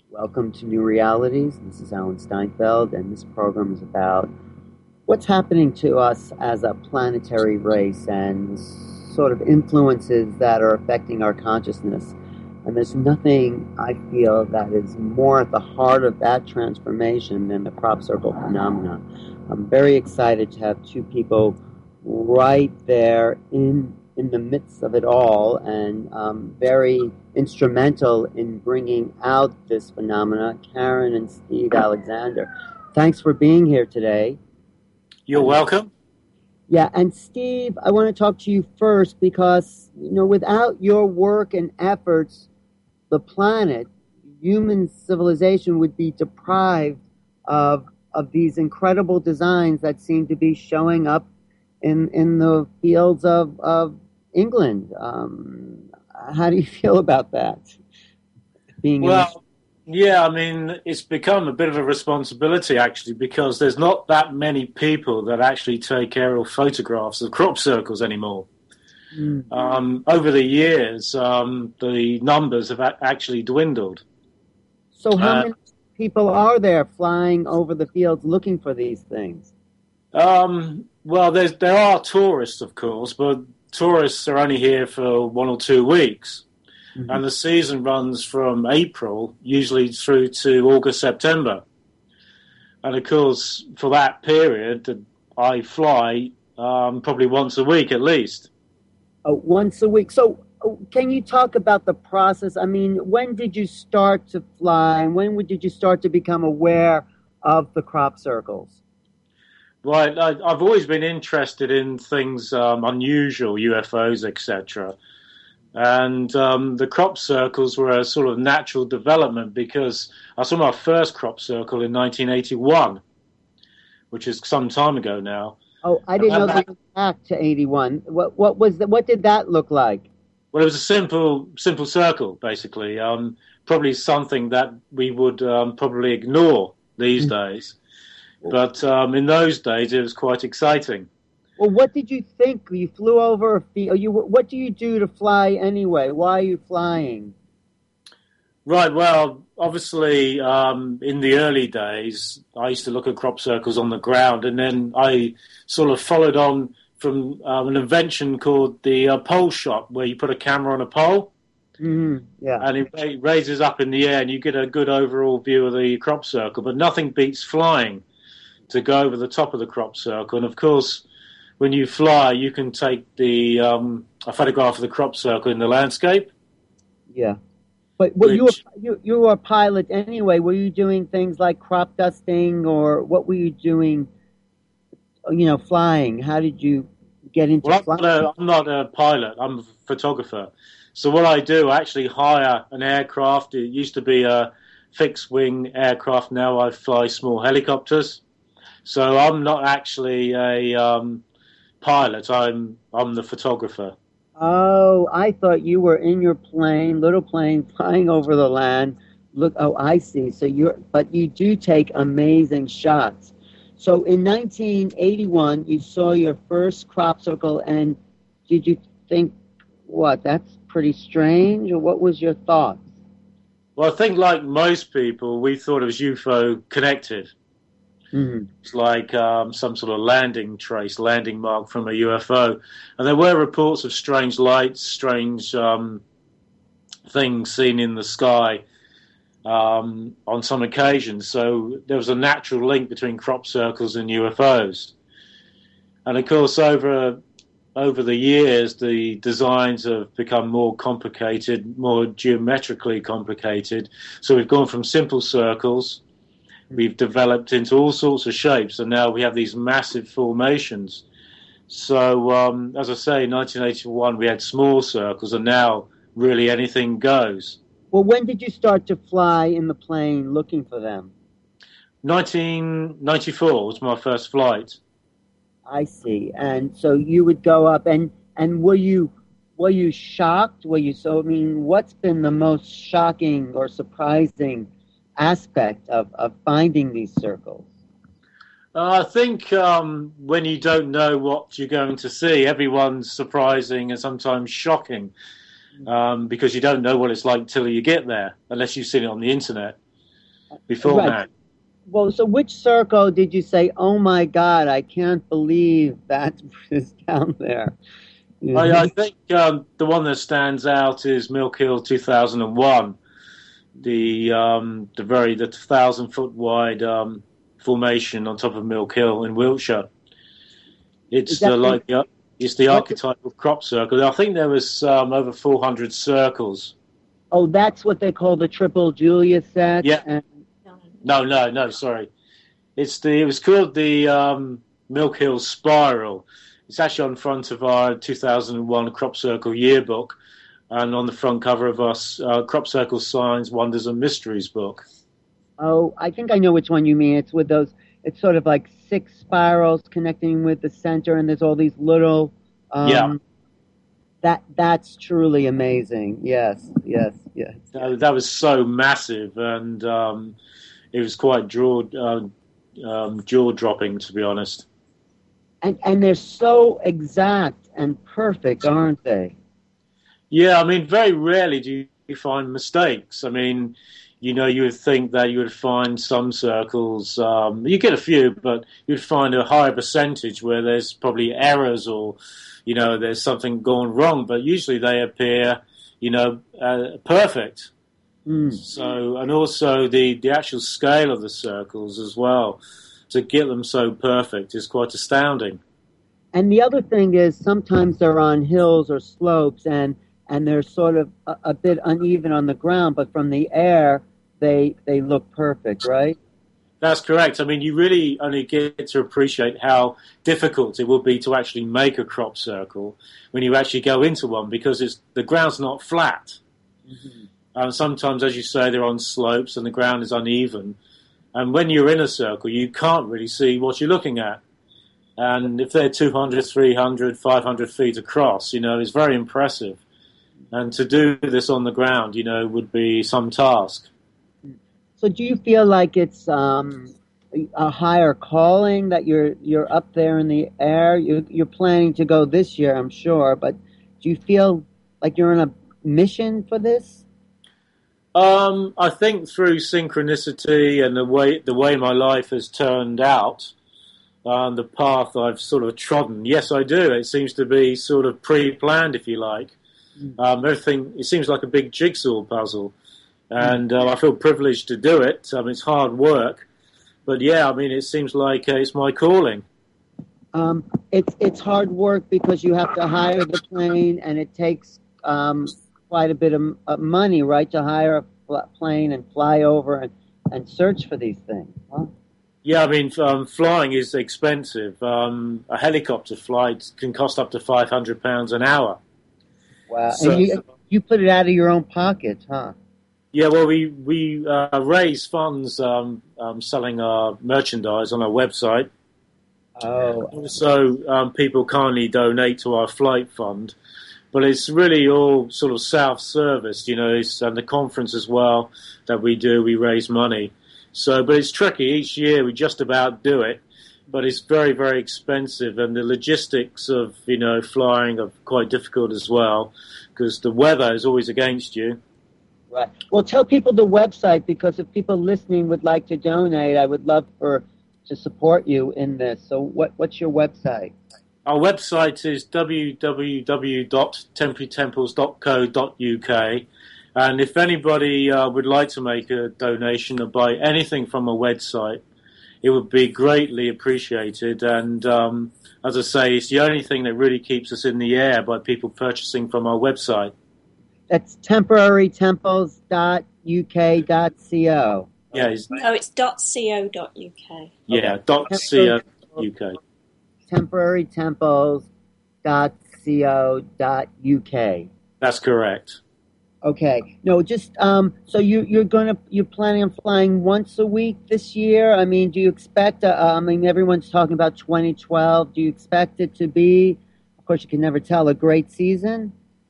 Welcome to New Realities. This is Alan Steinfeld, and this program is about what's happening to us as a planetary race and sort of influences that are affecting our consciousness. And there's nothing I feel that is more at the heart of that transformation than the crop circle phenomena. I'm very excited to have two people right there in the midst of it all, and very instrumental in bringing out this phenomena, Karen and Steve Alexander. Thanks for being here today. You're welcome. Yeah, and Steve, I want to talk to you first because, without your work and efforts, the planet, human civilization would be deprived of these incredible designs that seem to be showing up in the fields of England. How do you feel about that? It's become a bit of a responsibility, actually, because there's not that many people that actually take aerial photographs of crop circles anymore. Over the years, the numbers have actually dwindled. So how many people are there flying over the fields looking for these things? Well, there are tourists, of course, but tourists are only here for 1 or 2 weeks. Mm-hmm. And the season runs from April, usually through to August, September. And of course, for that period, I fly probably once a week at least. Once a week. So can you talk about the process? I mean, when did you start to fly? And when did you start to become aware of the crop circles? Right, I've always been interested in things unusual, UFOs, etc. And the crop circles were a sort of natural development because I saw my first crop circle in 1981, which is some time ago now. Oh, I didn't know that was back to 81. What did that look like? Well, it was a simple circle, basically. Probably something that we would probably ignore these days. But in those days, it was quite exciting. Well, what did you think? You flew over a field. What do you do to fly anyway? Why are you flying? Right. Well, obviously, in the early days, I used to look at crop circles on the ground, and then I sort of followed on from an invention called the pole shot, where you put a camera on a pole. Mm-hmm. Yeah. And it raises up in the air, and you get a good overall view of the crop circle. But nothing beats flying to go over the top of the crop circle. And of course, when you fly, you can take a photograph of the crop circle in the landscape. Yeah, but you were a pilot anyway. Were you doing things like crop dusting, or what were you doing? Flying. How did you get into flying? I'm not a pilot. I'm a photographer. So what I do, I actually hire an aircraft. It used to be a fixed-wing aircraft. Now I fly small helicopters. So I'm not actually a pilot. I'm the photographer. Oh, I thought you were in your little plane, flying over the land. Look, oh, I see. But you do take amazing shots. So in 1981, you saw your first crop circle, and did you think, that's pretty strange, or what was your thought? Well, I think like most people, we thought it was UFO connected. Mm-hmm. It's like some sort of landing mark from a UFO. And there were reports of strange lights, strange things seen in the sky on some occasions. So there was a natural link between crop circles and UFOs. And of course, over the years, the designs have become more complicated, more geometrically complicated. So we've gone from simple circles. We've developed into all sorts of shapes, and now we have these massive formations. So, as I say, in 1981, we had small circles, and now really anything goes. Well, when did you start to fly in the plane looking for them? 1994 was my first flight. I see. And so you would go up, and were you shocked? What's been the most shocking or surprising aspect of finding these circles? I think when you don't know what you're going to see, everyone's surprising and sometimes shocking because you don't know what it's like till you get there, unless you've seen it on the internet. before Right. now. Well, so which circle did you say, oh my God, I can't believe that is down there? I think the one that stands out is Milk Hill 2001, the 1,000 foot wide formation on top of Milk Hill in Wiltshire. Is It's that it's the what? archetypal crop circle. I think there was over 400 circles. Oh, that's what they call the triple Julia set. Yeah, And no, sorry. It was called the Milk Hill Spiral. It's actually on front of our 2001 Crop Circle yearbook, and on the front cover of our Crop Circle Signs, Wonders and Mysteries book. oh, I think I know which one you mean. It's with those. It's sort of like six spirals connecting with the center, and there's all these little. Yeah, That's truly amazing. Yes, yes, yes. that was so massive, and it was quite jaw dropping, to be honest. And they're so exact and perfect, aren't they? Yeah, I mean, very rarely do you find mistakes. I mean, you would think that you would find some circles, you get a few, but you'd find a higher percentage where there's probably errors or, there's something gone wrong, but usually they appear, perfect. Mm. So, and also the actual scale of the circles as well, to get them so perfect is quite astounding. And the other thing is sometimes they're on hills or slopes and they're sort of a bit uneven on the ground, but from the air they look perfect, right? That's correct. I mean, you really only get to appreciate how difficult it will be to actually make a crop circle when you actually go into one, because the ground's not flat. Mm-hmm. Sometimes, as you say, they're on slopes and the ground is uneven. And when you're in a circle, you can't really see what you're looking at. And if they're 200, 300, 500 feet across, it's very impressive. And to do this on the ground, would be some task. So do you feel like it's a higher calling that you're up there in the air? You're planning to go this year, I'm sure, but do you feel like you're on a mission for this? I think through synchronicity and the way my life has turned out, the path I've sort of trodden, yes, I do. It seems to be sort of pre-planned, if you like. Everything, it seems like a big jigsaw puzzle. And I feel privileged to do it. It's hard work. But yeah, I mean, it seems like it's my calling. It's hard work because you have to hire the plane, and it takes quite a bit of money, right, to hire a plane and fly over and search for these things. Huh? Yeah, I mean, flying is expensive. A helicopter flight can cost up to £500 an hour. Wow. So, and you put it out of your own pocket, huh? Yeah, well, we raise funds selling our merchandise on our website. Oh. Also, people kindly donate to our flight fund. But it's really all sort of self-service, and the conference as well that we do, we raise money. So, but it's tricky. Each year we just about do it, but it's very, very expensive. And the logistics of, flying are quite difficult as well, because the weather is always against you. Right. Well, tell people the website, because if people listening would like to donate, I would love to support you in this. So what's your website? Our website is www.temporrytemples.co.uk. And if anybody would like to make a donation or buy anything from our website, it would be greatly appreciated. And as I say, it's the only thing that really keeps us in the air by people purchasing from our website. That's temporarytemples.uk.co. Yeah, it's .co.uk. Yeah, .co.uk. temporarytemples.co.uk. That's correct. Okay. No, just so you're planning on flying once a week this year? I mean, do you expect? Everyone's talking about 2012. Do you expect it to be? Of course, you can never tell. A great season.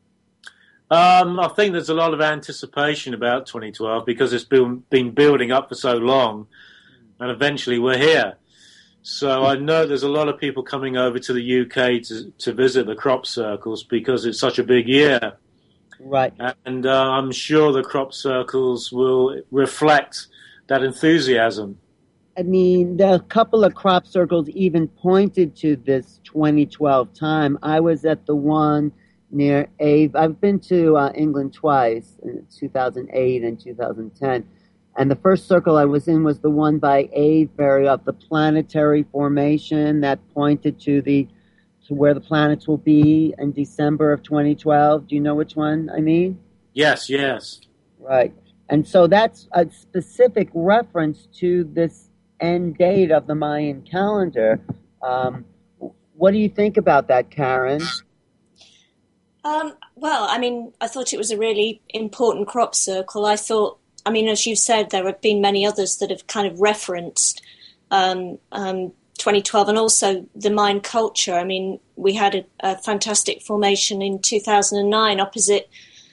I think there's a lot of anticipation about 2012 because it's been building up for so long, and eventually we're here. So I know there's a lot of people coming over to the UK to visit the crop circles because it's such a big year. Right. And I'm sure the crop circles will reflect that enthusiasm. I mean, a couple of crop circles even pointed to this 2012 time. I was at the one near Ave. I've been to England twice, in 2008 and 2010. And the first circle I was in was the one by Avebury of the planetary formation that pointed to where the planets will be in December of 2012. Do you know which one I mean? Yes, yes. Right. And so that's a specific reference to this end date of the Mayan calendar. What do you think about that, Karen? Well, I mean, I thought it was a really important crop circle. I thought, I mean, as you said, there have been many others that have kind of referenced 2012 and also the Mayan culture. I mean, we had a fantastic formation in 2009 opposite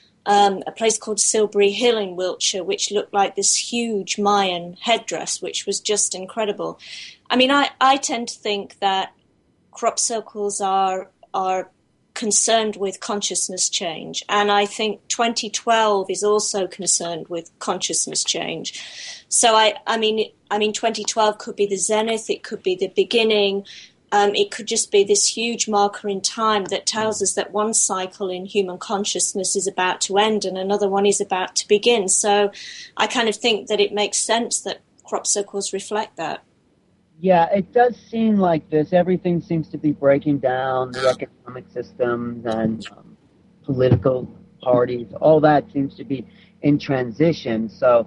a place called Silbury Hill in Wiltshire, which looked like this huge Mayan headdress, which was just incredible. I mean, I tend to think that crop circles are concerned with consciousness change, and I think 2012 is also concerned with consciousness change. So I mean 2012 could be the zenith, it could be the beginning. It could just be this huge marker in time that tells us that one cycle in human consciousness is about to end and another one is about to begin. So I kind of think that it makes sense that crop circles reflect that. Yeah, it does seem like this. Everything seems to be breaking down, the economic systems and political parties. All that seems to be in transition. So,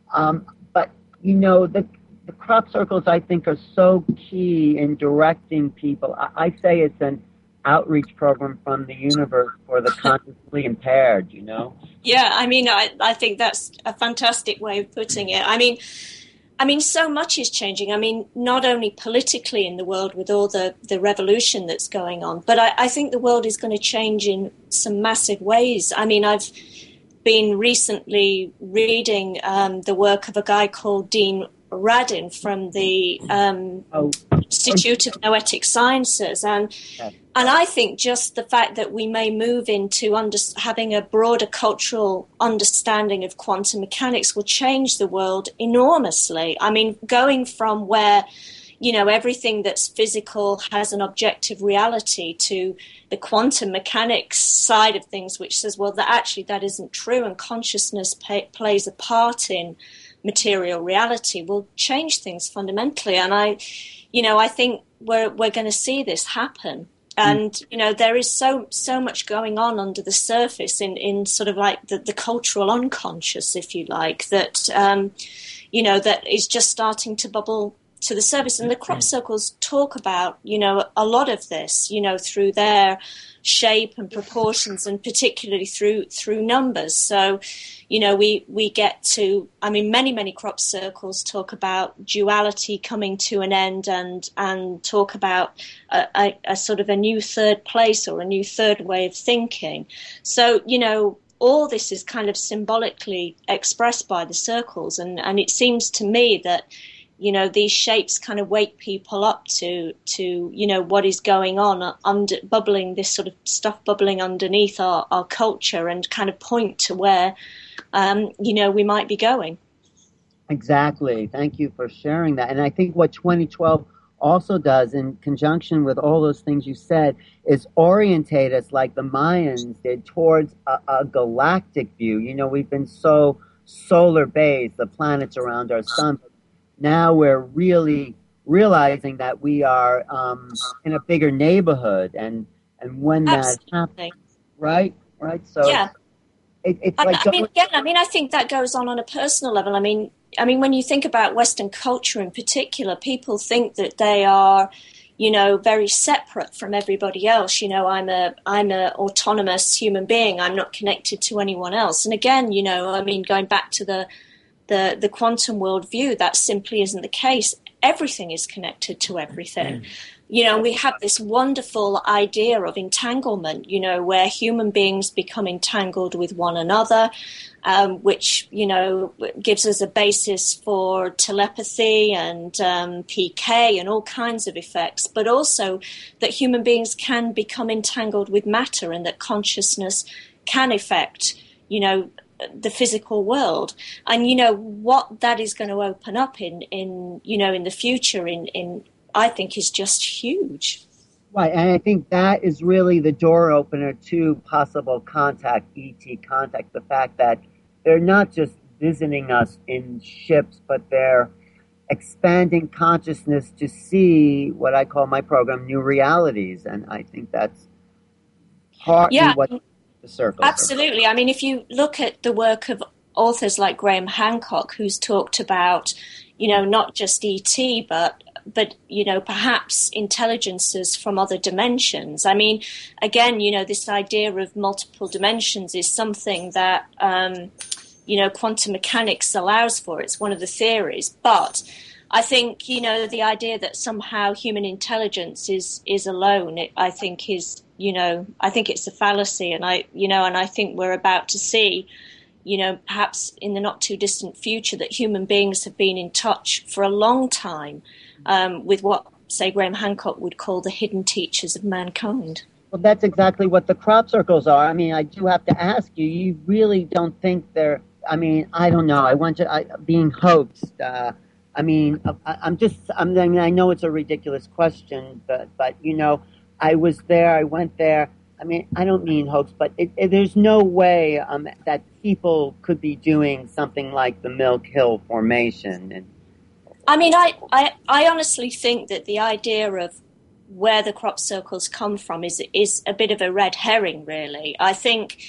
but, you know, the crop circles, I think, are so key in directing people. I say it's an outreach program from the universe for the consciously impaired, you know? Yeah, I mean, I think that's a fantastic way of putting it. I mean, so much is changing. I mean, not only politically in the world with all the revolution that's going on, but I think the world is going to change in some massive ways. I mean, I've been recently reading the work of a guy called Dean Radin from the Institute of Noetic Sciences, and I think just the fact that we may move into having a broader cultural understanding of quantum mechanics will change the world enormously. I mean, going from where, you know, everything that's physical has an objective reality to the quantum mechanics side of things, which says, well, that isn't true, and consciousness plays a part in material reality, will change things fundamentally. And I think we're going to see this happen. And, you know, there is so much going on under the surface in sort of like the cultural unconscious, if you like, that, you know, that is just starting to bubble to the surface. And the crop circles talk about, you know, a lot of this, you know, through their shape and proportions, and particularly through numbers. So, you know, we get to, I mean, many crop circles talk about duality coming to an end and talk about a sort of a new third place or a new third way of thinking. So, you know, all this is kind of symbolically expressed by the circles, and it seems to me that, you know, these shapes kind of wake people up to you know, what is going on bubbling, this sort of stuff bubbling underneath our culture, and kind of point to where, you know, we might be going. Exactly. Thank you for sharing that. And I think what 2012 also does, in conjunction with all those things you said, is orientate us like the Mayans did towards a galactic view. You know, we've been so solar-based, the planets around our sun. Now we're really realizing that we are in a bigger neighborhood, and when that happens, right? So yeah, it's like I think that goes on a personal level. I mean, when you think about Western culture in particular, people think that they are, you know, very separate from everybody else. You know, I'm a autonomous human being. I'm not connected to anyone else. And again, you know, I mean, going back to the quantum world view, that simply isn't the case. Everything is connected to everything. You know, we have this wonderful idea of entanglement, you know, where human beings become entangled with one another, which, you know, gives us a basis for telepathy and PK and all kinds of effects, but also that human beings can become entangled with matter, and that consciousness can affect, you know, the physical world. And, what that is going to open up in the future I think is just huge. Right, and I think that is really the door opener to possible contact, ET contact, the fact that they're not just visiting us in ships, but they're expanding consciousness to see what I call my program new realities. And I think that's partly what the circle is. Absolutely. I mean, if you look at the work of authors like Graham Hancock, who's talked about, not just ET, but perhaps intelligences from other dimensions. I mean, again, this idea of multiple dimensions is something that, quantum mechanics allows for. It's one of the theories. But I think, the idea that somehow human intelligence is alone, I think it's a fallacy. And I think we're about to see, perhaps in the not too distant future, that human beings have been in touch for a long time with what, say, Graham Hancock would call the hidden teachers of mankind. Well, that's exactly what the crop circles are. I mean, I do have to ask you, you really don't think they're, I mean, I don't know. Being hoaxed. I know it's a ridiculous question, but I was there, I went there. I mean, I don't mean hoax, but there's no way that people could be doing something like the Milk Hill Formation. And I mean, I honestly think that the idea of where the crop circles come from is a bit of a red herring, really. I think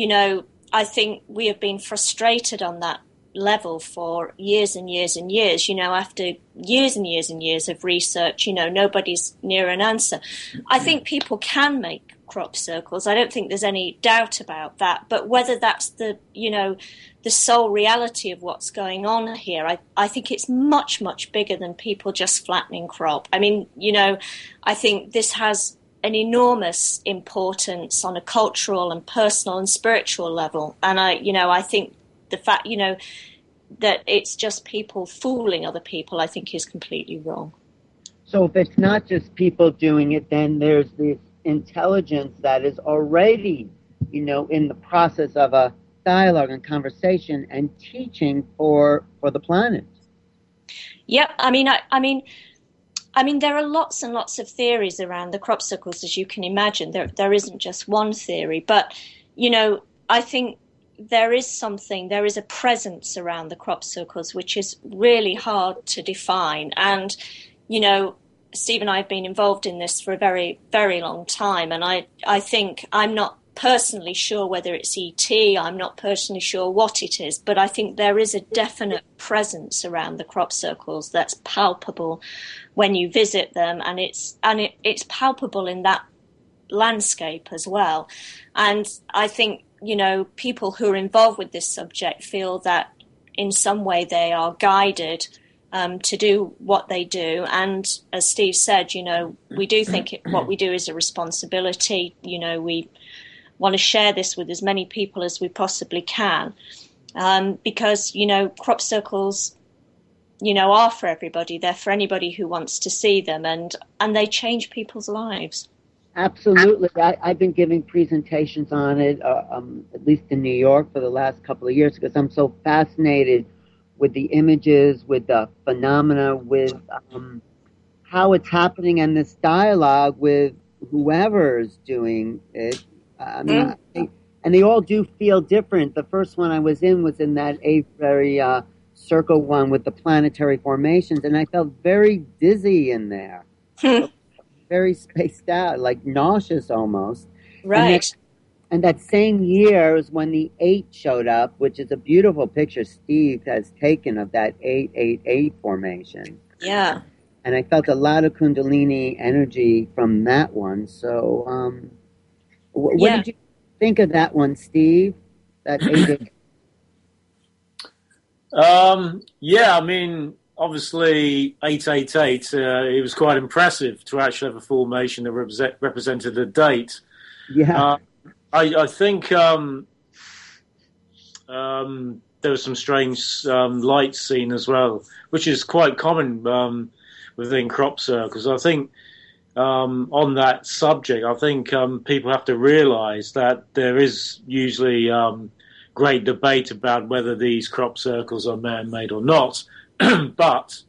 we have been frustrated on that level for years and years and years. After years and years and years of research, nobody's near an answer. I think people can make crop circles. I don't think there's any doubt about that. But whether that's the sole reality of what's going on here, I think it's much, much bigger than people just flattening crop. I mean, I think this has an enormous importance on a cultural and personal and spiritual level. And I think the fact, that it's just people fooling other people, I think is completely wrong. So if it's not just people doing it, then there's this intelligence that is already, in the process of a dialogue and conversation and teaching for the planet. Yeah, I mean, there are lots and lots of theories around the crop circles, as you can imagine. There isn't just one theory, but I think there is a presence around the crop circles which is really hard to define. And Steve and I have been involved in this for a very, very long time, and I think I'm not personally sure whether it's ET, I'm not personally sure what it is, but I think there is a definite presence around the crop circles that's palpable when you visit them, and it's palpable in that landscape as well. And I think, people who are involved with this subject feel that in some way they are guided to do what they do. And as Steve said, we do think what we do is a responsibility. We want to share this with as many people as we possibly can, because, crop circles, are for everybody. They're for anybody who wants to see them, and they change people's lives. Absolutely. I've been giving presentations on it, at least in New York, for the last couple of years, because I'm so fascinated with the images, with the phenomena, with how it's happening, and this dialogue with whoever's doing it. And they all do feel different. The first one I was in that Avebury circle one with the planetary formations, and I felt very dizzy in there. Very spaced out, like nauseous almost. Right. And that same year is when the 8 showed up, which is a beautiful picture Steve has taken of that 888 formation. Yeah. And I felt a lot of Kundalini energy from that one. So what did you think of that one, Steve? That 888? I mean, obviously 888, it was quite impressive to actually have a formation that represented a date. Yeah. I think there was some strange lights seen as well, which is quite common within crop circles. I think on that subject, I think people have to realise that there is usually great debate about whether these crop circles are man-made or not. But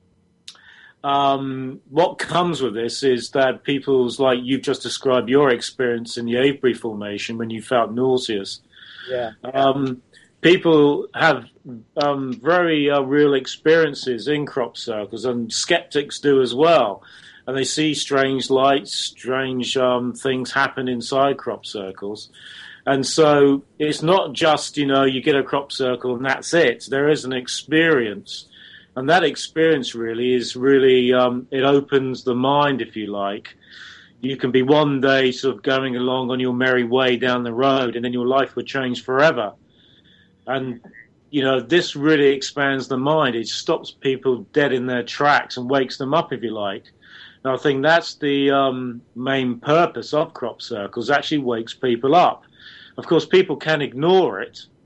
what comes with this is that people's, like you've just described your experience in the Avebury Formation when you felt nauseous. Yeah. People have very real experiences in crop circles, and skeptics do as well. And they see strange lights, strange things happen inside crop circles. And so it's not just, you get a crop circle and that's it. There is an experience. And that experience really is it opens the mind, if you like. You can be one day sort of going along on your merry way down the road, and then your life would change forever. And, this really expands the mind. It stops people dead in their tracks and wakes them up, if you like. And I think that's the main purpose of crop circles, actually wakes people up. Of course, people can ignore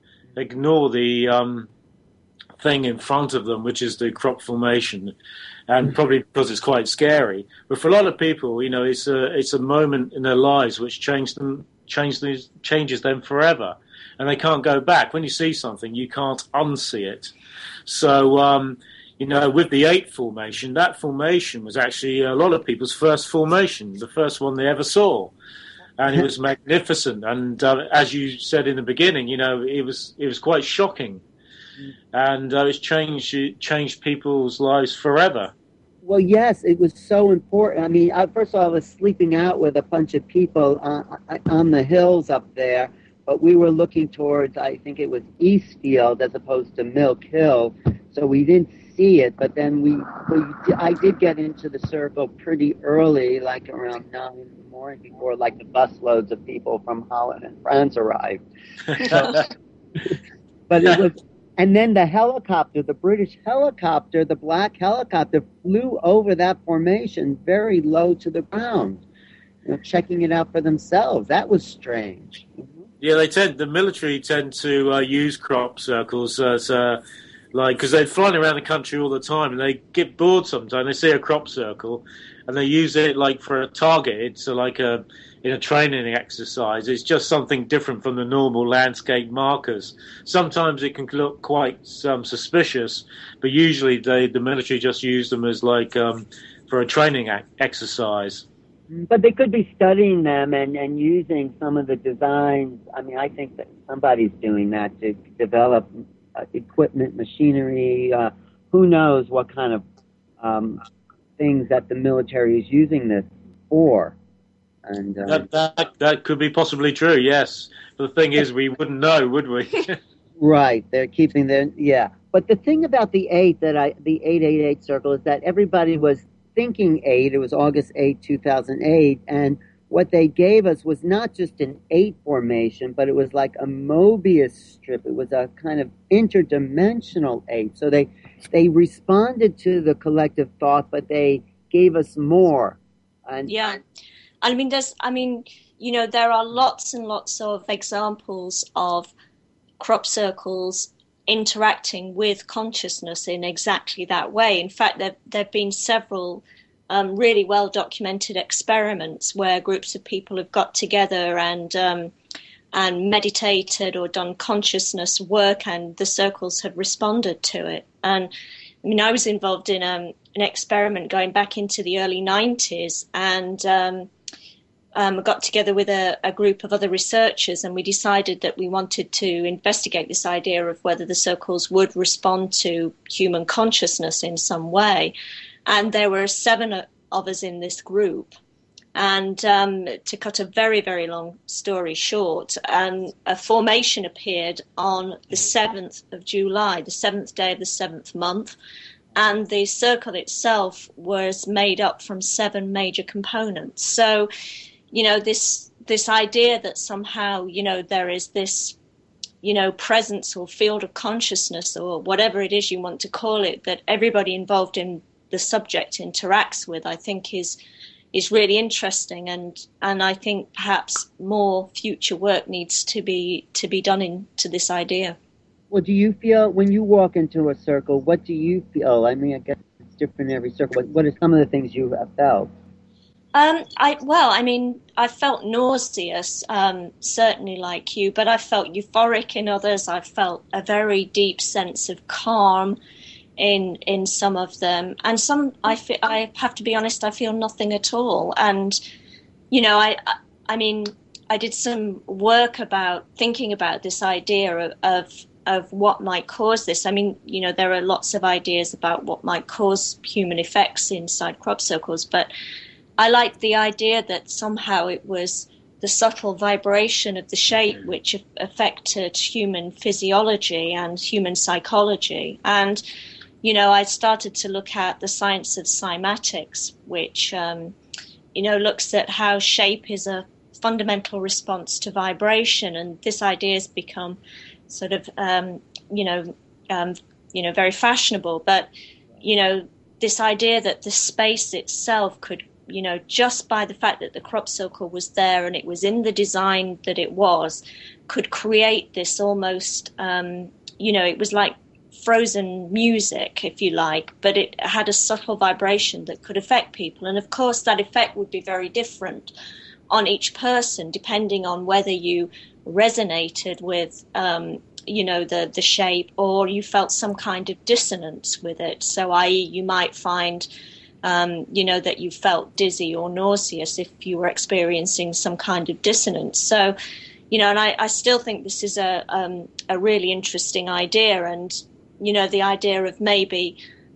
the thing in front of them, which is the crop formation, and probably because it's quite scary. But for a lot of people, it's a moment in their lives which changes them forever, and they can't go back. When you see something, you can't unsee it. So, with the 8 formation, that formation was actually a lot of people's first formation, the first one they ever saw. And it was magnificent. And as you said in the beginning, it was quite shocking. And it's changed people's lives forever. Well, yes, it was so important. I mean, first of all, I was sleeping out with a bunch of people on the hills up there, but we were looking towards, I think it was Eastfield as opposed to Milk Hill, so we didn't see it. But then I did get into the circle pretty early, like around 9 in the morning, before like the busloads of people from Holland and France arrived. But it was. And then the helicopter, the British helicopter, the black helicopter, flew over that formation very low to the ground, checking it out for themselves. That was strange. Yeah, the military tend to use crop circles as because they're flying around the country all the time, and they get bored sometimes. They see a crop circle, and they use it like for a target. It's like in a training exercise. It's just something different from the normal landscape markers. Sometimes it can look quite suspicious, but usually the military just use them as like for a training exercise. But they could be studying them and using some of the designs. I mean, I think that somebody's doing that to develop equipment, machinery. Who knows what kind of things that the military is using this for. And that could be possibly true, yes. But the thing is, we wouldn't know, would we? Right. They're keeping yeah. But the thing about the 888 circle is that everybody was thinking 8. It was August 8, 2008, and what they gave us was not just an 8 formation, but it was like a Mobius strip. It was a kind of interdimensional 8. So they responded to the collective thought, but they gave us more. And yeah. There are lots and lots of examples of crop circles interacting with consciousness in exactly that way. In fact, there have been several really well-documented experiments where groups of people have got together and meditated or done consciousness work, and the circles have responded to it. And I was involved in an experiment going back into the early 90s, and got together with a group of other researchers, and we decided that we wanted to investigate this idea of whether the circles would respond to human consciousness in some way. And there were 7 of us in this group. And to cut a very, very long story short, a formation appeared on the 7th of July, the 7th day of the 7th month. And the circle itself was made up from 7 major components. So, this idea that somehow, there is this, presence or field of consciousness or whatever it is you want to call it, that everybody involved in the subject interacts with, I think is really interesting. And I think perhaps more future work needs to be done into this idea. Well, do you feel when you walk into a circle, what do you feel? I mean, I guess it's different in every circle, but what are some of the things you have felt? I felt nauseous, certainly like you, but I felt euphoric in others. I felt a very deep sense of calm in some of them, and some I have to be honest, I feel nothing at all. And I did some work about thinking about this idea of what might cause this. I mean, there are lots of ideas about what might cause human effects inside crop circles, but I like the idea that somehow it was the subtle vibration of the shape which affected human physiology and human psychology. And, I started to look at the science of cymatics, which, looks at how shape is a fundamental response to vibration. And this idea has become sort of, very fashionable. But, this idea that the space itself could, just by the fact that the crop circle was there and it was in the design that it was, could create this almost, it was like frozen music, if you like, but it had a subtle vibration that could affect people. And of course, that effect would be very different on each person, depending on whether you resonated with, the shape, or you felt some kind of dissonance with it. So, i.e., you might find that you felt dizzy or nauseous if you were experiencing some kind of dissonance. So, and I still think this is a really interesting idea. And, the idea of maybe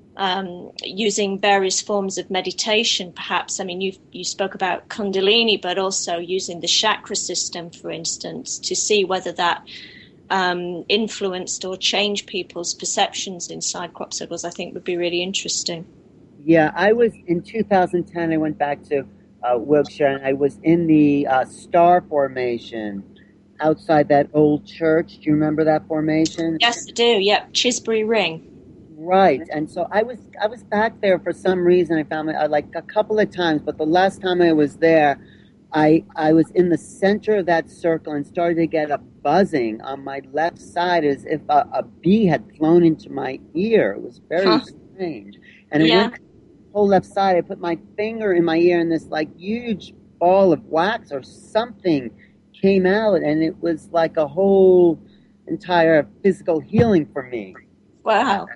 using various forms of meditation, perhaps. I mean, you spoke about Kundalini, but also using the chakra system, for instance, to see whether that influenced or changed people's perceptions inside crop circles, I think would be really interesting. Yeah, I was in 2010. I went back to Wiltshire, and I was in the star formation outside that old church. Do you remember that formation? Yes, I do. Yep, Chisbury Ring. Right, and so I was back there for some reason. I found like a couple of times, but the last time I was there, I was in the center of that circle and started to get a buzzing on my left side, as if a bee had flown into my ear. It was very strange, and it went whole left side. I put my finger in my ear, and this like huge ball of wax or something came out, and it was like a whole entire physical healing for me. Wow.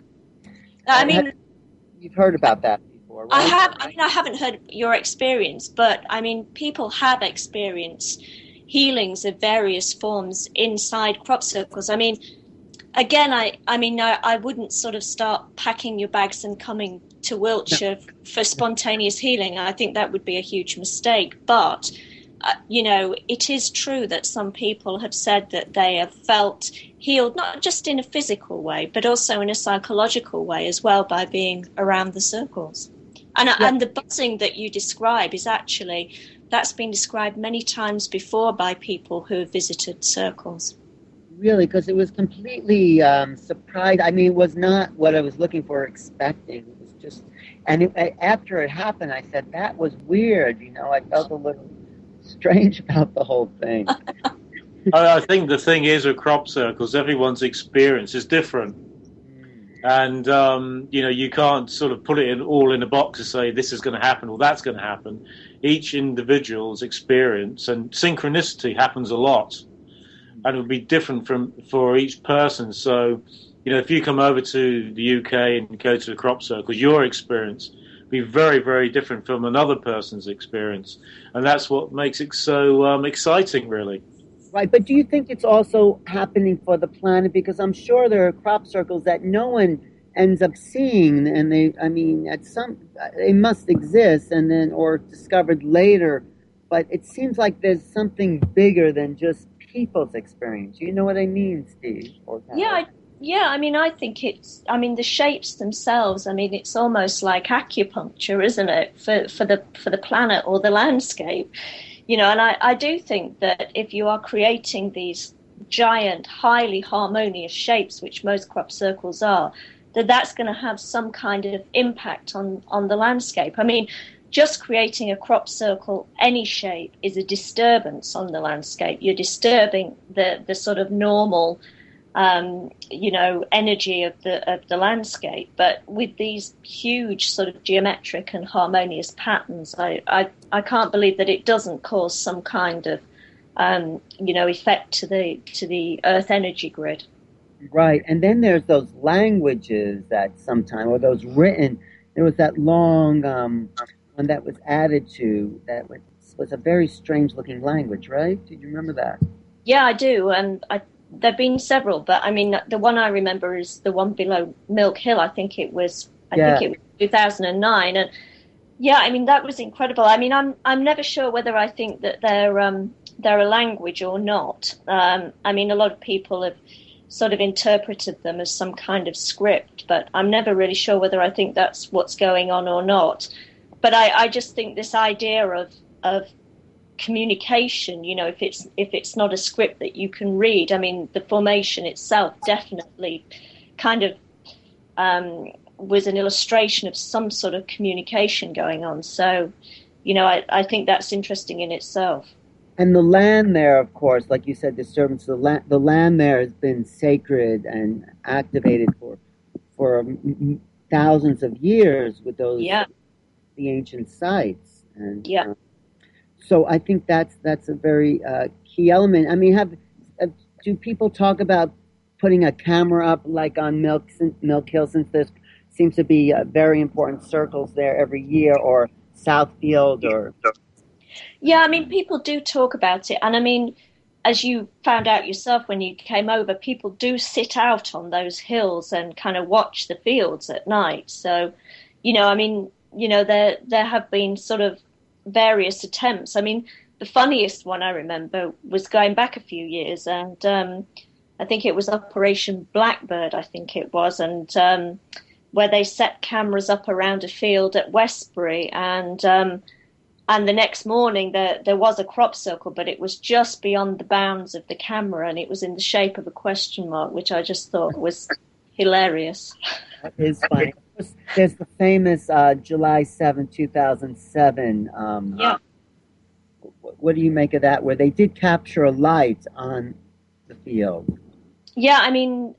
You've heard about that before, right? I haven't heard your experience, but I mean, people have experienced healings of various forms inside crop circles. I mean, again, I wouldn't sort of start packing your bags and coming to Wiltshire for spontaneous healing. I think that would be a huge mistake. But, it is true that some people have said that they have felt healed, not just in a physical way, but also in a psychological way as well by being around the circles. And the buzzing that you describe is actually, that's been described many times before by people who have visited circles. Really, because it was completely surprised. I mean, it was not what I was looking for, expecting. It was just, and after it happened, I said, that was weird. I felt a little strange about the whole thing. I think the thing is with crop circles, everyone's experience is different. And, you can't sort of put it all in a box to say this is going to happen or that's going to happen. Each individual's experience and synchronicity happens a lot. And it would be different for each person. So, if you come over to the UK and go to the crop circles, your experience will be very, very different from another person's experience. And that's what makes it so exciting, really. Right, but do you think it's also happening for the planet? Because I'm sure there are crop circles that no one ends up seeing, and they must exist and then or discovered later. But it seems like there's something bigger than just people's experience. You know what I mean, Steve? Yeah. I mean, I think the shapes themselves. I mean, it's almost like acupuncture, isn't it, for the planet or the landscape? And I do think that if you are creating these giant, highly harmonious shapes, which most crop circles are, that's going to have some kind of impact on the landscape. I mean, just creating a crop circle, any shape, is a disturbance on the landscape. You're disturbing the sort of normal energy of the landscape. But with these huge sort of geometric and harmonious patterns, I can't believe that it doesn't cause some kind of effect to the Earth energy grid. Right, and then there's those languages that sometimes, or those written. There was that long one that was added to that was a very strange-looking language, right? Did you remember that? Yeah, I do, and there've been several, but I mean, the one I remember is the one below Milk Hill. I think it was 2009, and yeah, I mean that was incredible. I mean, I'm never sure whether I think that they're a language or not. I mean, a lot of people have sort of interpreted them as some kind of script, but I'm never really sure whether I think that's what's going on or not. But I just think this idea of communication, if it's not a script that you can read, I mean, the formation itself definitely kind of was an illustration of some sort of communication going on. So, I think that's interesting in itself. And the land there, of course, like you said, disturbance. The land there has been sacred and activated for thousands of years with those the ancient sites. And so I think that's a very key element. I mean, do people talk about putting a camera up like on Milk Hill, since there seems to be very important circles there every year, or Southfield, or? Yeah, I mean, people do talk about it. And I mean, as you found out yourself when you came over, people do sit out on those hills and kind of watch the fields at night. So, I mean, there have been sort of various attempts. I mean, the funniest one I remember was going back a few years, and I think it was Operation Blackbird, I think it was, and where they set cameras up around a field at Westbury, and the next morning there was a crop circle, but it was just beyond the bounds of the camera, and it was in the shape of a question mark, which I just thought was hilarious. That is funny. There's the famous July 7, 2007. What do you make of that, where they did capture a light on the field? Yeah, I mean,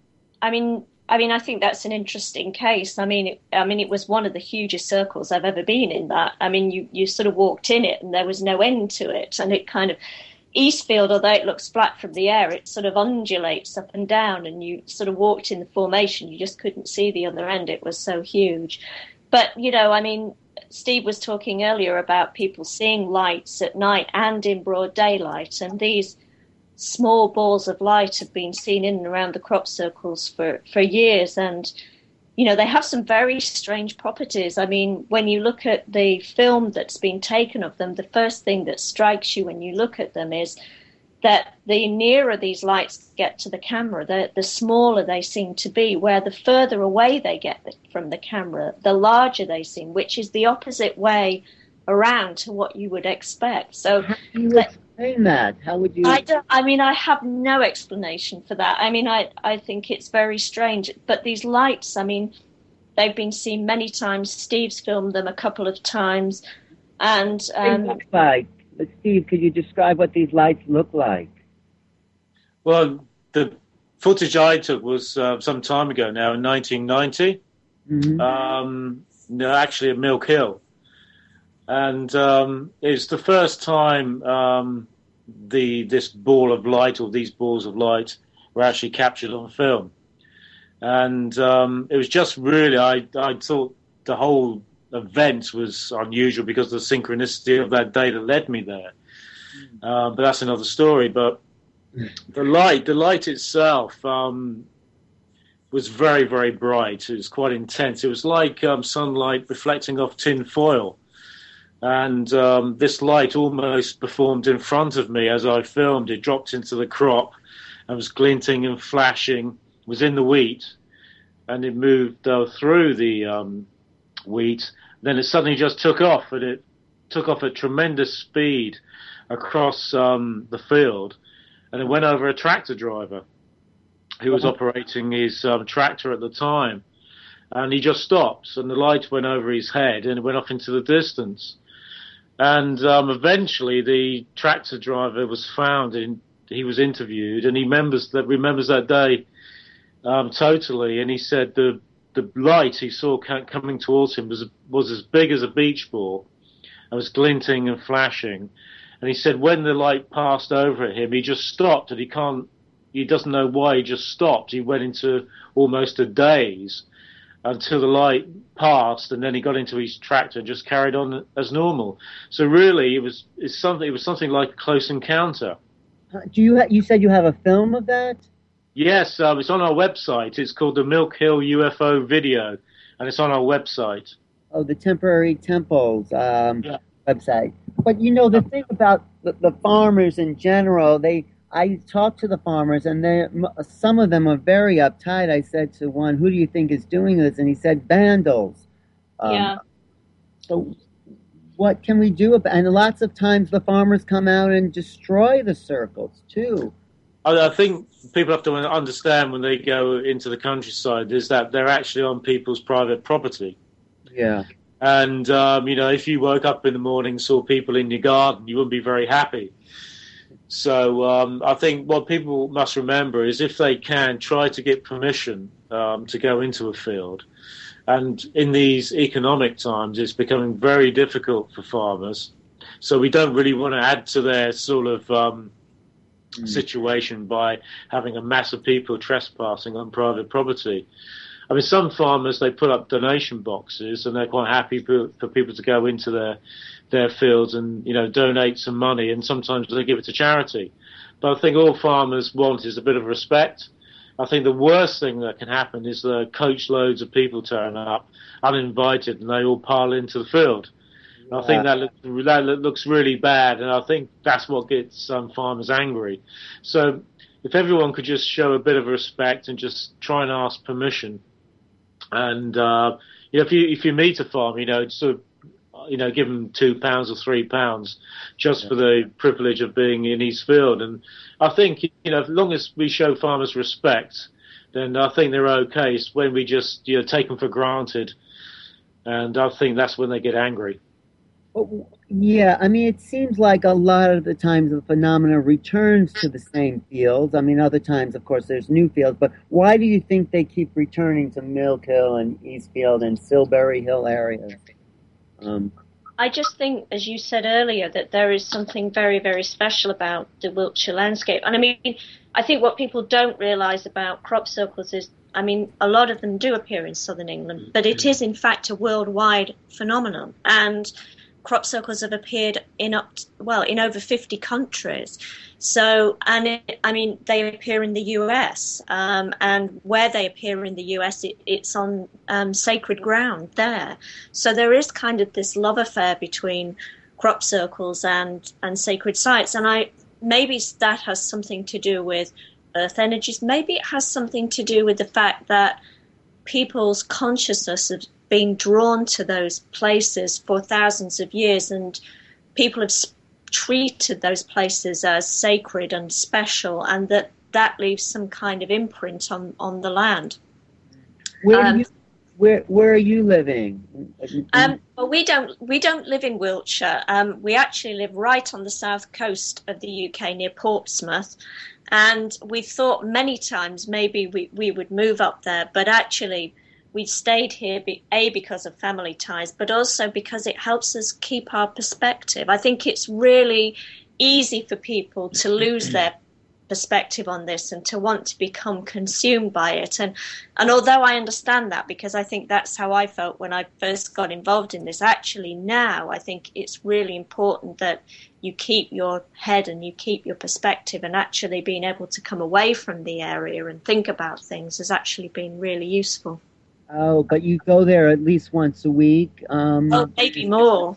I think that's an interesting case. I mean, it was one of the hugest circles I've ever been in. That, I mean, you sort of walked in it and there was no end to it, and it kind of Eastfield, although it looks flat from the air, it sort of undulates up and down, and you sort of walked in the formation, you just couldn't see the other end. It was so huge. But I mean, Steve was talking earlier about people seeing lights at night and in broad daylight, and these small balls of light have been seen in and around the crop circles for years, and they have some very strange properties. I mean, when you look at the film that's been taken of them, the first thing that strikes you when you look at them is that the nearer these lights get to the camera, the smaller they seem to be, where the further away they get from the camera, the larger they seem, which is the opposite way around to what you would expect. So how do you explain that? How would you? I have no explanation for that. I mean, I think it's very strange. But these lights, I mean, they've been seen many times. Steve's filmed them a couple of times, and they look like. Steve, could you describe what these lights look like? Well, the footage I took was some time ago now, in 1990. Mm-hmm. No, actually at Milk Hill. And it's the first time this ball of light, or these balls of light, were actually captured on film. And it was just really, I thought the whole event was unusual because of the synchronicity of that day that led me there. But that's another story. But the light itself was very, very bright. It was quite intense. It was like sunlight reflecting off tin foil. And this light almost performed in front of me as I filmed. It dropped into the crop and was glinting and flashing, was in the wheat, and it moved through the wheat. Then it suddenly just took off, and it took off at tremendous speed across the field, and it went over a tractor driver who was operating his tractor at the time. And he just stopped, and the light went over his head, and it went off into the distance. And eventually the tractor driver was found he was interviewed, and he remembers that day totally. And he said the light he saw coming towards him was as big as a beach ball, and was glinting and flashing. And he said when the light passed over him, he just stopped, and he doesn't know why he just stopped. He went into almost a daze until the light passed, and then he got into his tractor and just carried on as normal. So really, it was something like a close encounter. You said you have a film of that? Yes, it's on our website. It's called the Milk Hill UFO Video, and it's on our website. Oh, the Temporary Temples website. But the thing about the farmers in general, I talked to the farmers, and some of them are very uptight. I said to one, "Who do you think is doing this?" And he said, "Vandals." So what can we do about? And lots of times the farmers come out and destroy the circles too. I think people have to understand when they go into the countryside is that they're actually on people's private property. Yeah. And, if you woke up in the morning and saw people in your garden, you wouldn't be very happy. So I think what people must remember is if they can, try to get permission to go into a field. And in these economic times, it's becoming very difficult for farmers. So we don't really want to add to their sort of situation by having a mass of people trespassing on private property. I mean, some farmers, they put up donation boxes, and they're quite happy for people to go into their fields and, donate some money, and sometimes they give it to charity. But I think all farmers want is a bit of respect. I think the worst thing that can happen is the coach loads of people turn up uninvited, and they all pile into the field. I think that looks really bad, and I think that's what gets some farmers angry. So if everyone could just show a bit of respect and just try and ask permission, and if you meet a farm, sort of, give them £2 or £3 just for the privilege of being in his field. And I think as long as we show farmers respect, then I think they're okay. It's when we just take them for granted, and I think that's when they get angry. Yeah, I mean, it seems like a lot of the times the phenomena returns to the same fields. I mean, other times, of course, there's new fields. But why do you think they keep returning to Milk Hill and Eastfield and Silbury Hill areas? I just think, as you said earlier, that there is something very, very special about the Wiltshire landscape. And I mean, I think what people don't realise about crop circles is, I mean, a lot of them do appear in southern England, but it is in fact a worldwide phenomenon. And crop circles have appeared in over 50 countries. So, they appear in the US, and where they appear in the US, it's on sacred ground there. So there is kind of this love affair between crop circles and sacred sites. And maybe that has something to do with earth energies. Maybe it has something to do with the fact that people's consciousness of being drawn to those places for thousands of years, and people have treated those places as sacred and special, and that leaves some kind of imprint on the land. Where are you living? Well, we don't live in Wiltshire. We actually live right on the south coast of the UK near Portsmouth, and we've thought many times maybe we would move up there, but actually we stayed here, because of family ties, but also because it helps us keep our perspective. I think it's really easy for people to lose their perspective on this and to want to become consumed by it. And although I understand that, because I think that's how I felt when I first got involved in this, actually now I think it's really important that you keep your head and you keep your perspective, and actually being able to come away from the area and think about things has actually been really useful. Oh, but you go there at least once a week? Maybe more.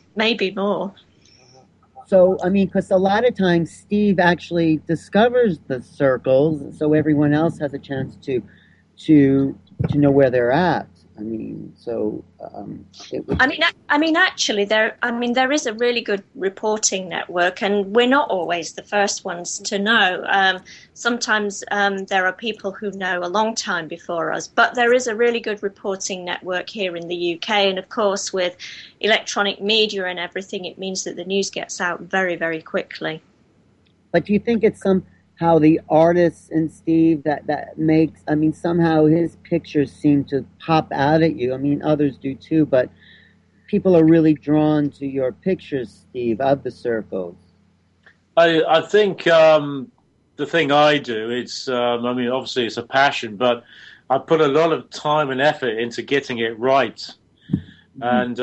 So, I mean, because a lot of times Steve actually discovers the circles, so everyone else has a chance to know where they're at. I mean, so actually, there is a really good reporting network, and we're not always the first ones to know. Sometimes there are people who know a long time before us, but there is a really good reporting network here in the UK, and of course, with electronic media and everything, it means that the news gets out very, very quickly. But do you think it's how the artists and Steve that makes, I mean, somehow his pictures seem to pop out at you. I mean, others do too, but people are really drawn to your pictures, Steve, of the circles. I think the thing I do, it's I mean, obviously it's a passion, but I put a lot of time and effort into getting it right. And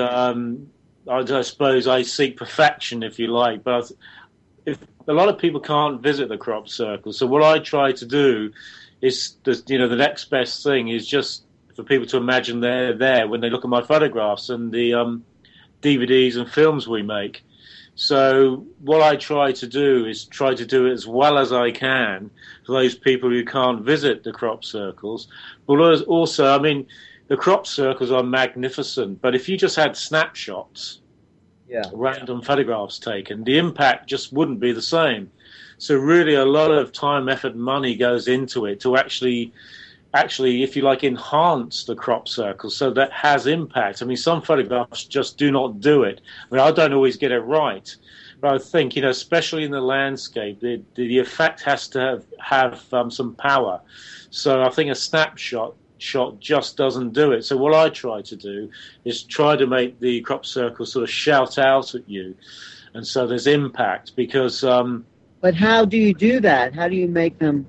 I suppose I seek perfection, if you like. But if a lot of people can't visit the crop circle, so what I try to do is, the next best thing is just for people to imagine they're there when they look at my photographs and the DVDs and films we make. So what I try to do is try to do it as well as I can for those people who can't visit the crop circles. But also, I mean, the crop circles are magnificent, but if you just had snapshots, random photographs taken, the impact just wouldn't be the same. So really a lot of time, effort, and money goes into it to actually, if you like, enhance the crop circle so that has impact. I mean, some photographs just do not do it. I mean, I don't always get it right, but I think, especially in the landscape, the effect has to have some power. So I think a snapshot just doesn't do it. So what I try to do is try to make the crop circle sort of shout out at you, and so there's impact because. But how do you do that? How do you make them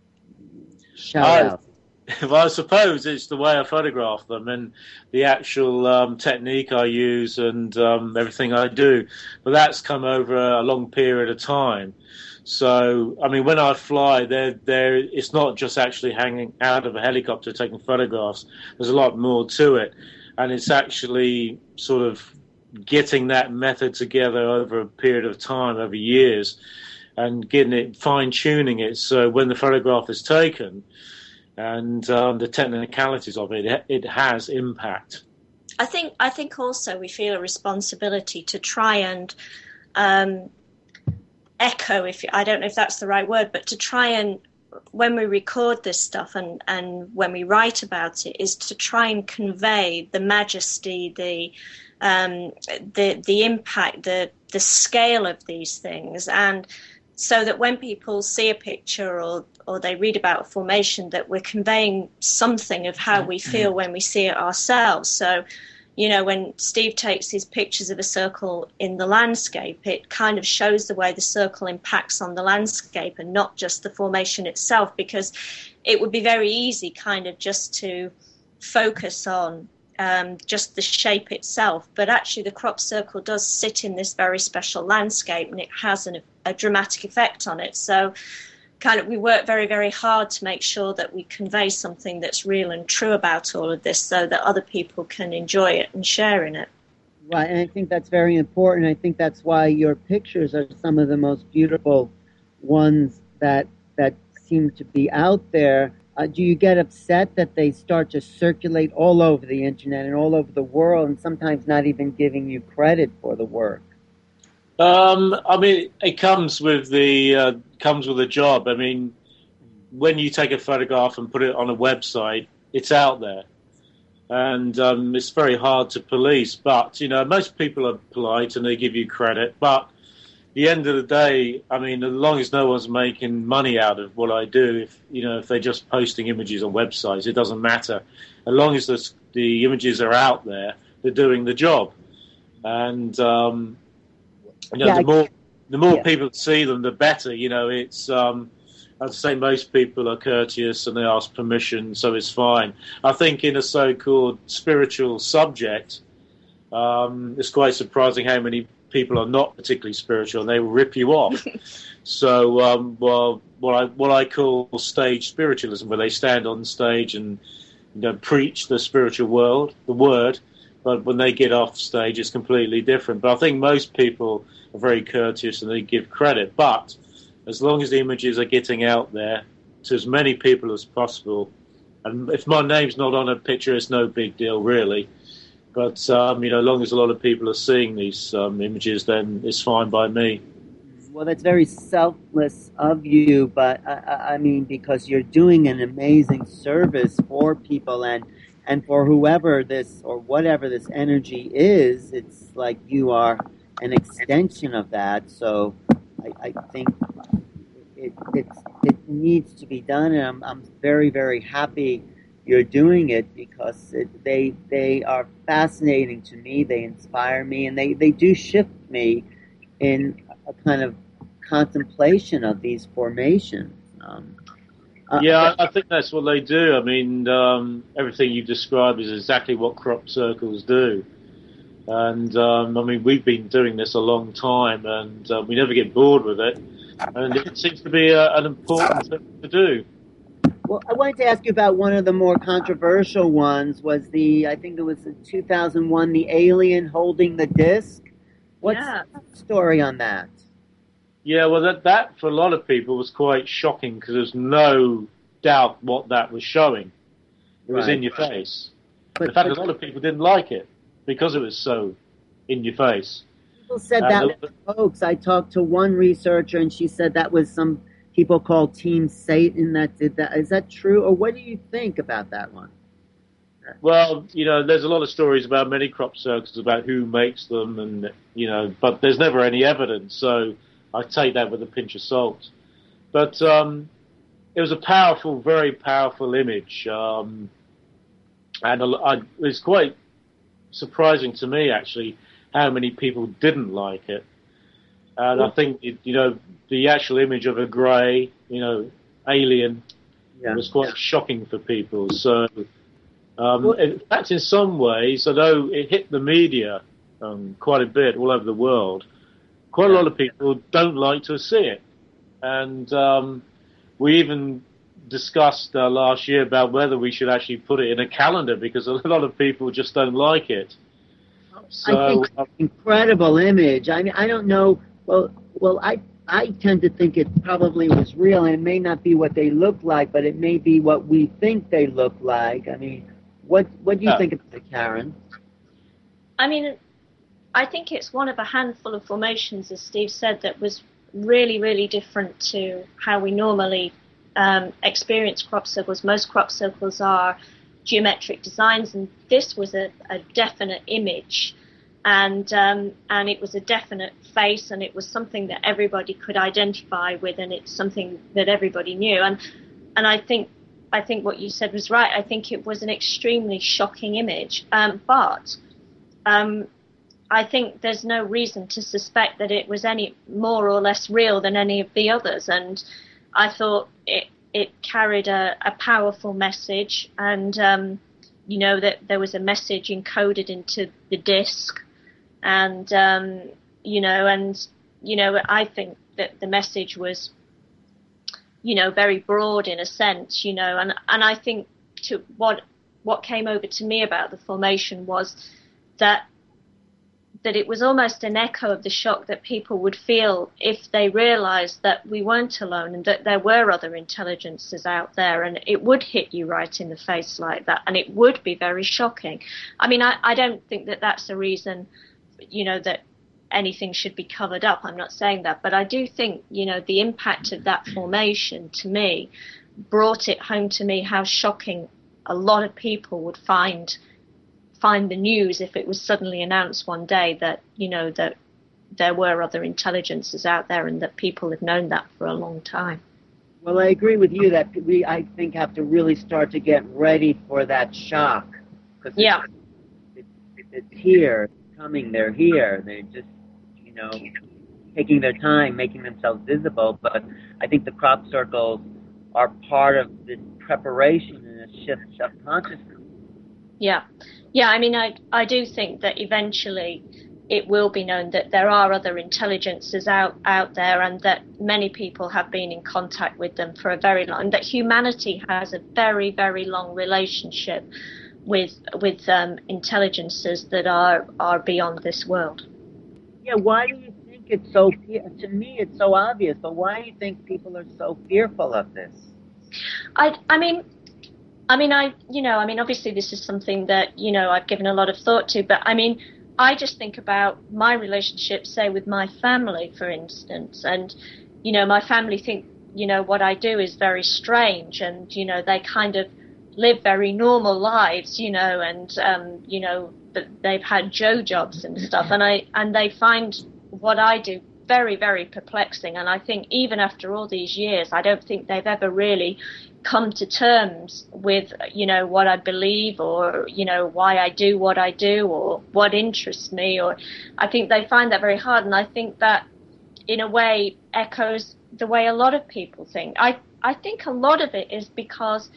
shout out? Well, I suppose it's the way I photograph them and the actual technique I use and everything I do. But that's come over a long period of time. So, I mean, when I fly, it's not just actually hanging out of a helicopter taking photographs. There's a lot more to it. And it's actually sort of getting that method together over a period of time, over years, and getting it, fine-tuning it so when the photograph is taken and the technicalities of it, it has impact. I think also we feel a responsibility to try and echo, I don't know if that's the right word, but to try and, when we record this stuff and when we write about it, is to try and convey the majesty, the impact, the scale of these things, and so that when people see a picture or they read about a formation, that we're conveying something of how we feel when we see it ourselves. So, when Steve takes his pictures of a circle in the landscape, it kind of shows the way the circle impacts on the landscape and not just the formation itself, because it would be very easy kind of just to focus on just the shape itself. But actually the crop circle does sit in this very special landscape and it has a dramatic effect on it. So kind of we work very, very hard to make sure that we convey something that's real and true about all of this so that other people can enjoy it and share in it. Right, and I think that's very important. I think that's why your pictures are some of the most beautiful ones that seem to be out there. Do you get upset that they start to circulate all over the internet and all over the world and sometimes not even giving you credit for the work? I mean, it comes with the job. I mean, when you take a photograph and put it on a website, it's out there, and it's very hard to police. But most people are polite and they give you credit. But at the end of the day, I mean, as long as no one's making money out of what I do, if they're just posting images on websites, it doesn't matter. As long as the images are out there, they're doing the job, and the more people see them, the better. It's I'd say most people are courteous and they ask permission, so it's fine. I think in a so-called spiritual subject, it's quite surprising how many people are not particularly spiritual and they will rip you off. So, what I call stage spiritualism, where they stand on stage and preach the spiritual world, the word, but when they get off stage, it's completely different. But I think most people are very courteous and they give credit. But as long as the images are getting out there to as many people as possible, and if my name's not on a picture, it's no big deal, really. But, as long as a lot of people are seeing these images, then it's fine by me. Well, that's very selfless of you, but I mean, because you're doing an amazing service for people and for whoever this or whatever this energy is, it's like you are an extension of that. So I think it needs to be done, and I'm very, very happy you're doing it because they are fascinating to me. They inspire me, and they do shift me in a kind of contemplation of these formations. I think that's what they do. I mean, everything you described is exactly what crop circles do. And, I mean, we've been doing this a long time, and we never get bored with it. And it seems to be an important thing to do. Well, I wanted to ask you about one of the more controversial ones was I think it was in 2001, the alien holding the disc. What's the story on that? Yeah, well, that for a lot of people was quite shocking because there's no doubt what that was showing. It was in your face. In fact, a lot of people didn't like it because it was so in your face. People said that was a hoax. I talked to one researcher, and she said that was some people called Team Satan that did that. Is that true, or what do you think about that one? Well, there's a lot of stories about many crop circles about who makes them, and but there's never any evidence, so I take that with a pinch of salt. But it was a powerful, very powerful image, and it was quite surprising to me actually how many people didn't like it. And I think the actual image of a grey, alien was quite shocking for people. So. In fact, in some ways, although it hit the media quite a bit all over the world, quite a lot of people don't like to see it. And we even discussed last year about whether we should actually put it in a calendar because a lot of people just don't like it. So, I think it's an incredible image. I mean, I don't know. Well, I tend to think it probably was real, and it may not be what they look like, but it may be what we think they look like. I mean, what do you think about it, Karen? I mean, I think it's one of a handful of formations, as Steve said, that was really, really different to how we normally experience crop circles. Most crop circles are geometric designs, and this was a definite image, and it was a definite face, and it was something that everybody could identify with, and it's something that everybody knew. And I think what you said was right. I think it was an extremely shocking image, but I think there's no reason to suspect that it was any more or less real than any of the others. And I thought it carried a powerful message, and that there was a message encoded into the disc, and I think that the message was very broad in a sense, and I think what came over to me about the formation was that it was almost an echo of the shock that people would feel if they realized that we weren't alone and that there were other intelligences out there, and it would hit you right in the face like that, and it would be very shocking. I mean, I don't think that that's a reason, that anything should be covered up. I'm not saying that, but I do think, the impact of that formation to me brought it home to me how shocking a lot of people would find the news if it was suddenly announced one day that, that there were other intelligences out there and that people had known that for a long time. Well, I agree with you that we, I think, have to really start to get ready for that shock. Cause it's here, it's coming, they're here. They're just, taking their time, making themselves visible. But I think the crop circles are part of this preparation and a shift of consciousness. Yeah. I mean, I do think that eventually it will be known that there are other intelligences out there, and that many people have been in contact with them for a very long, and that humanity has a very, very long relationship with intelligences that are beyond this world. Yeah, why do you think it's so, to me it's so obvious, but why do you think people are so fearful of this? I mean, obviously this is something that, I've given a lot of thought to, but I mean, I just think about my relationship, say, with my family, for instance, and, my family think, what I do is very strange, and, they kind of live very normal lives, and, they've had Joe jobs and stuff, and they find what I do very, very perplexing. And I think even after all these years, I don't think they've ever really come to terms with, what I believe, or, why I do what I do, or what interests me. Or I think they find that very hard. And I think that in a way echoes the way a lot of people think. I think a lot of it is because,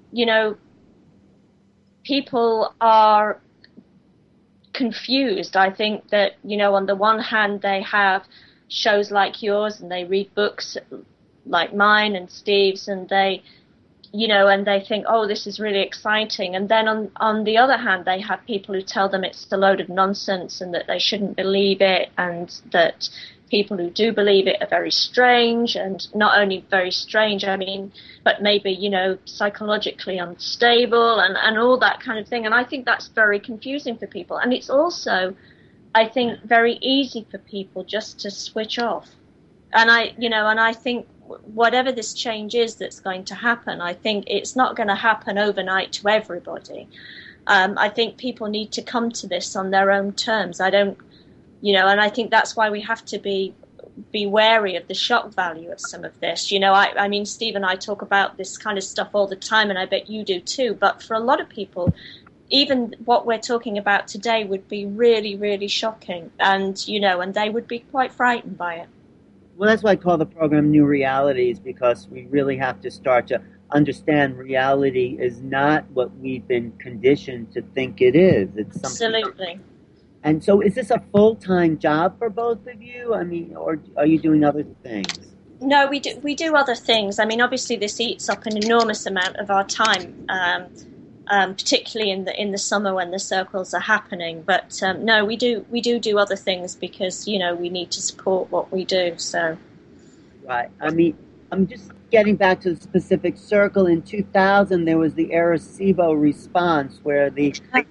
people are confused. I think that, on the one hand, they have shows like yours, and they read books like mine and Steve's, and they, and they think, oh, this is really exciting. And then on the other hand, they have people who tell them it's a load of nonsense and that they shouldn't believe it, and that people who do believe it are very strange, and not only very strange, but maybe, psychologically unstable and all that kind of thing. And I think that's very confusing for people. And it's also, I think, very easy for people just to switch off. And I think whatever this change is that's going to happen, I think it's not going to happen overnight to everybody. I think people need to come to this on their own terms. And I think that's why we have to be wary of the shock value of some of this. Steve and I talk about this kind of stuff all the time, and I bet you do too. But for a lot of people, even what we're talking about today would be really, really shocking. And, and they would be quite frightened by it. Well, that's why I call the program New Realities, because we really have to start to understand reality is not what we've been conditioned to think it is. It's something. Absolutely. And so is this a full-time job for both of you? Or are you doing other things? No, we do other things. Obviously this eats up an enormous amount of our time, particularly in the summer when the circles are happening. But no, we do other things because, we need to support what we do. So. Right. I'm just getting back to the specific circle. In 2000, there was the Arecibo response where the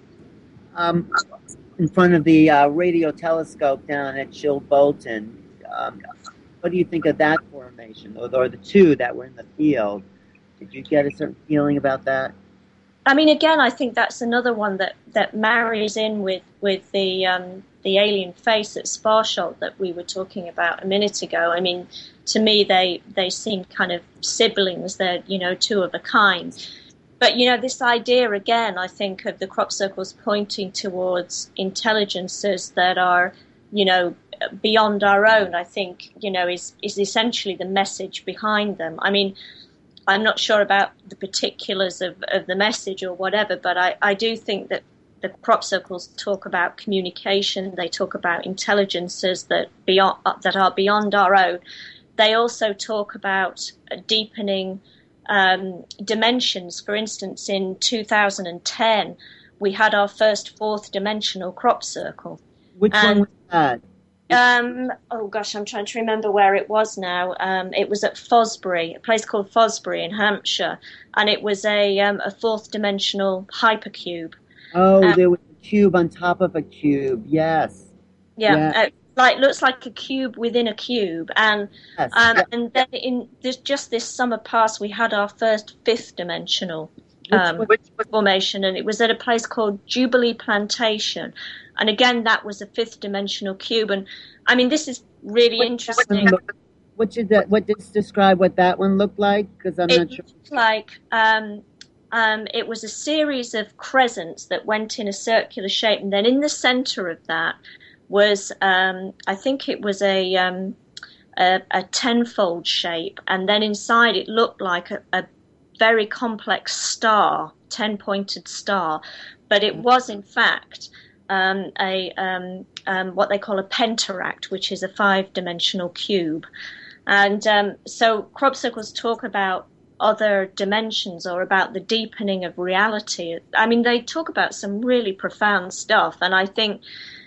in front of the radio telescope down at Chilbolton. What do you think of that formation, or the two that were in the field? Did you get a certain feeling about that? Again, I think that's another one that marries in with the alien face at Sparsholt that we were talking about a minute ago. To me, they seem kind of siblings. They're, two of a kind. But, this idea, again, I think, of the crop circles pointing towards intelligences that are, beyond our own, I think, is essentially the message behind them. I'm not sure about the particulars of the message or whatever, but I do think that the crop circles talk about communication. They talk about intelligences that are beyond our own. They also talk about deepening dimensions. For instance, in 2010, we had our first fourth dimensional crop circle. Which one was that? Oh gosh, I'm trying to remember where it was now. It was at Fosbury, a place called Fosbury in Hampshire, and it was a fourth dimensional hypercube. Oh, there was a cube on top of a cube. Yes. Yeah. Looks like a cube within a cube, and yes. And then in just this summer past, we had our first fifth dimensional formation, and it was at a place called Jubilee Plantation, and again that was a fifth dimensional cube. And this is really interesting. Describe what that one looked like, because I'm not sure. It looked like it was a series of crescents that went in a circular shape, and then in the center of that was I think it was a tenfold shape, and then inside it looked like a very complex star, 10-pointed star, but it was in fact what they call a pentaract, which is a 5-dimensional cube. And so crop circles talk about other dimensions or about the deepening of reality. They talk about some really profound stuff, and I think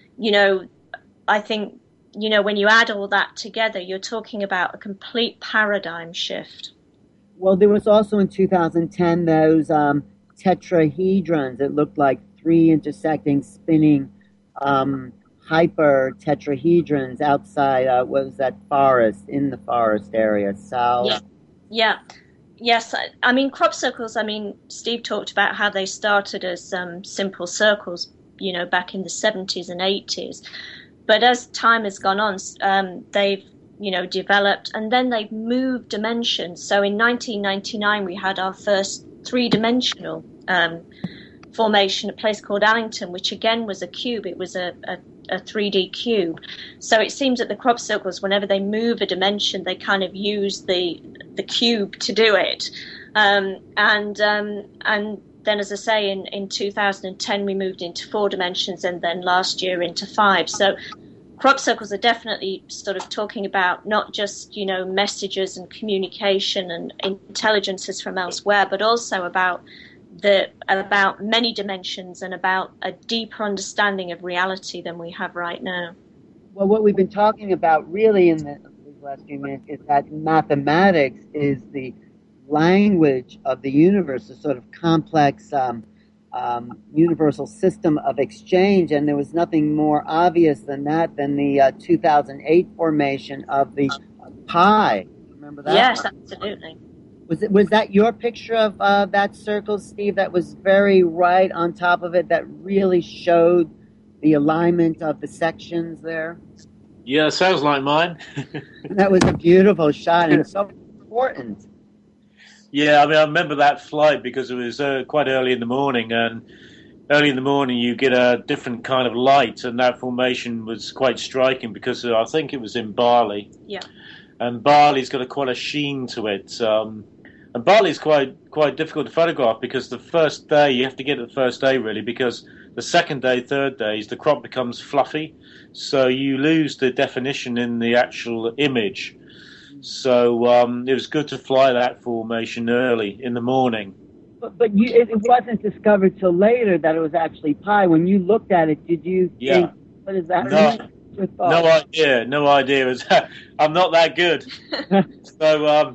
when you add all that together, you're talking about a complete paradigm shift. Well, there was also in 2010 those tetrahedrons. It looked like 3 intersecting spinning hyper tetrahedrons outside, what was that forest, in the forest area, south? Yeah. Yes, crop circles, Steve talked about how they started as simple circles, back in the 70s and 80s. But as time has gone on, they've developed, and then they've moved dimensions. So in 1999, we had our first three-dimensional formation, a place called Allington, which again was a cube. It was a 3D cube. So it seems that the crop circles, whenever they move a dimension, they kind of use the cube to do it. And then, as I say, in 2010 we moved into 4 dimensions, and then last year into 5. So crop circles are definitely sort of talking about not just messages and communication and intelligences from elsewhere, but also about many dimensions and about a deeper understanding of reality than we have right now. Well, what we've been talking about really in the last few minutes is that mathematics is the language of the universe, a sort of complex universal system of exchange, and there was nothing more obvious than that than the 2008 formation of the pi. Remember that? Yes, one? Absolutely. Was that your picture of that circle, Steve? That was very right on top of it. That really showed the alignment of the sections there. Yeah, sounds like mine. That was a beautiful shot and so important. Yeah, I mean, I remember that flight because it was quite early in the morning, and early in the morning you get a different kind of light, and that formation was quite striking because I think it was in Bali. Yeah. And Bali's got quite a sheen to it. And Bali's quite difficult to photograph because the first day, you have to get it the first day really, because the second day, third days, the crop becomes fluffy, so you lose the definition in the actual image. So it was good to fly that formation early in the morning. But it wasn't discovered till later that it was actually pi. When you looked at it, did you think, what is that? No idea. I'm not that good. So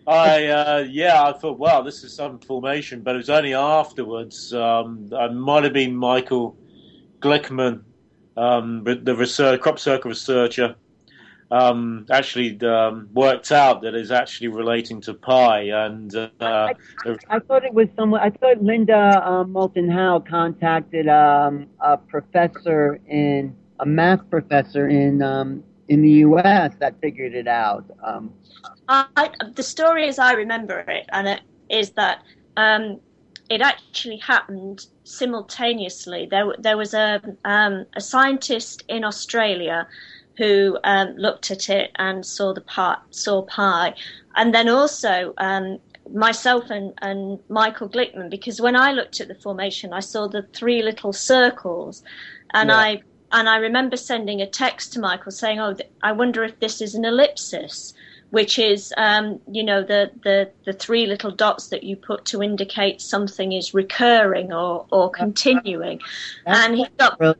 I thought, wow, this is some formation, but it was only afterwards. I might have been Michael Glickman, the crop circle researcher, actually worked out that it's actually relating to pi. And I thought it was someone. I thought Linda Moulton Howe contacted a math professor in the U.S. that figured it out. The story, as I remember it, and it is that it actually happened simultaneously. There was a scientist in Australia who looked at it and saw pi, and then also myself and Michael Glickman, because when I looked at the formation, I saw the 3 little circles, and I remember sending a text to Michael saying, "Oh, I wonder if this is an ellipsis," which is, the 3 little dots that you put to indicate something is recurring or continuing. That's and he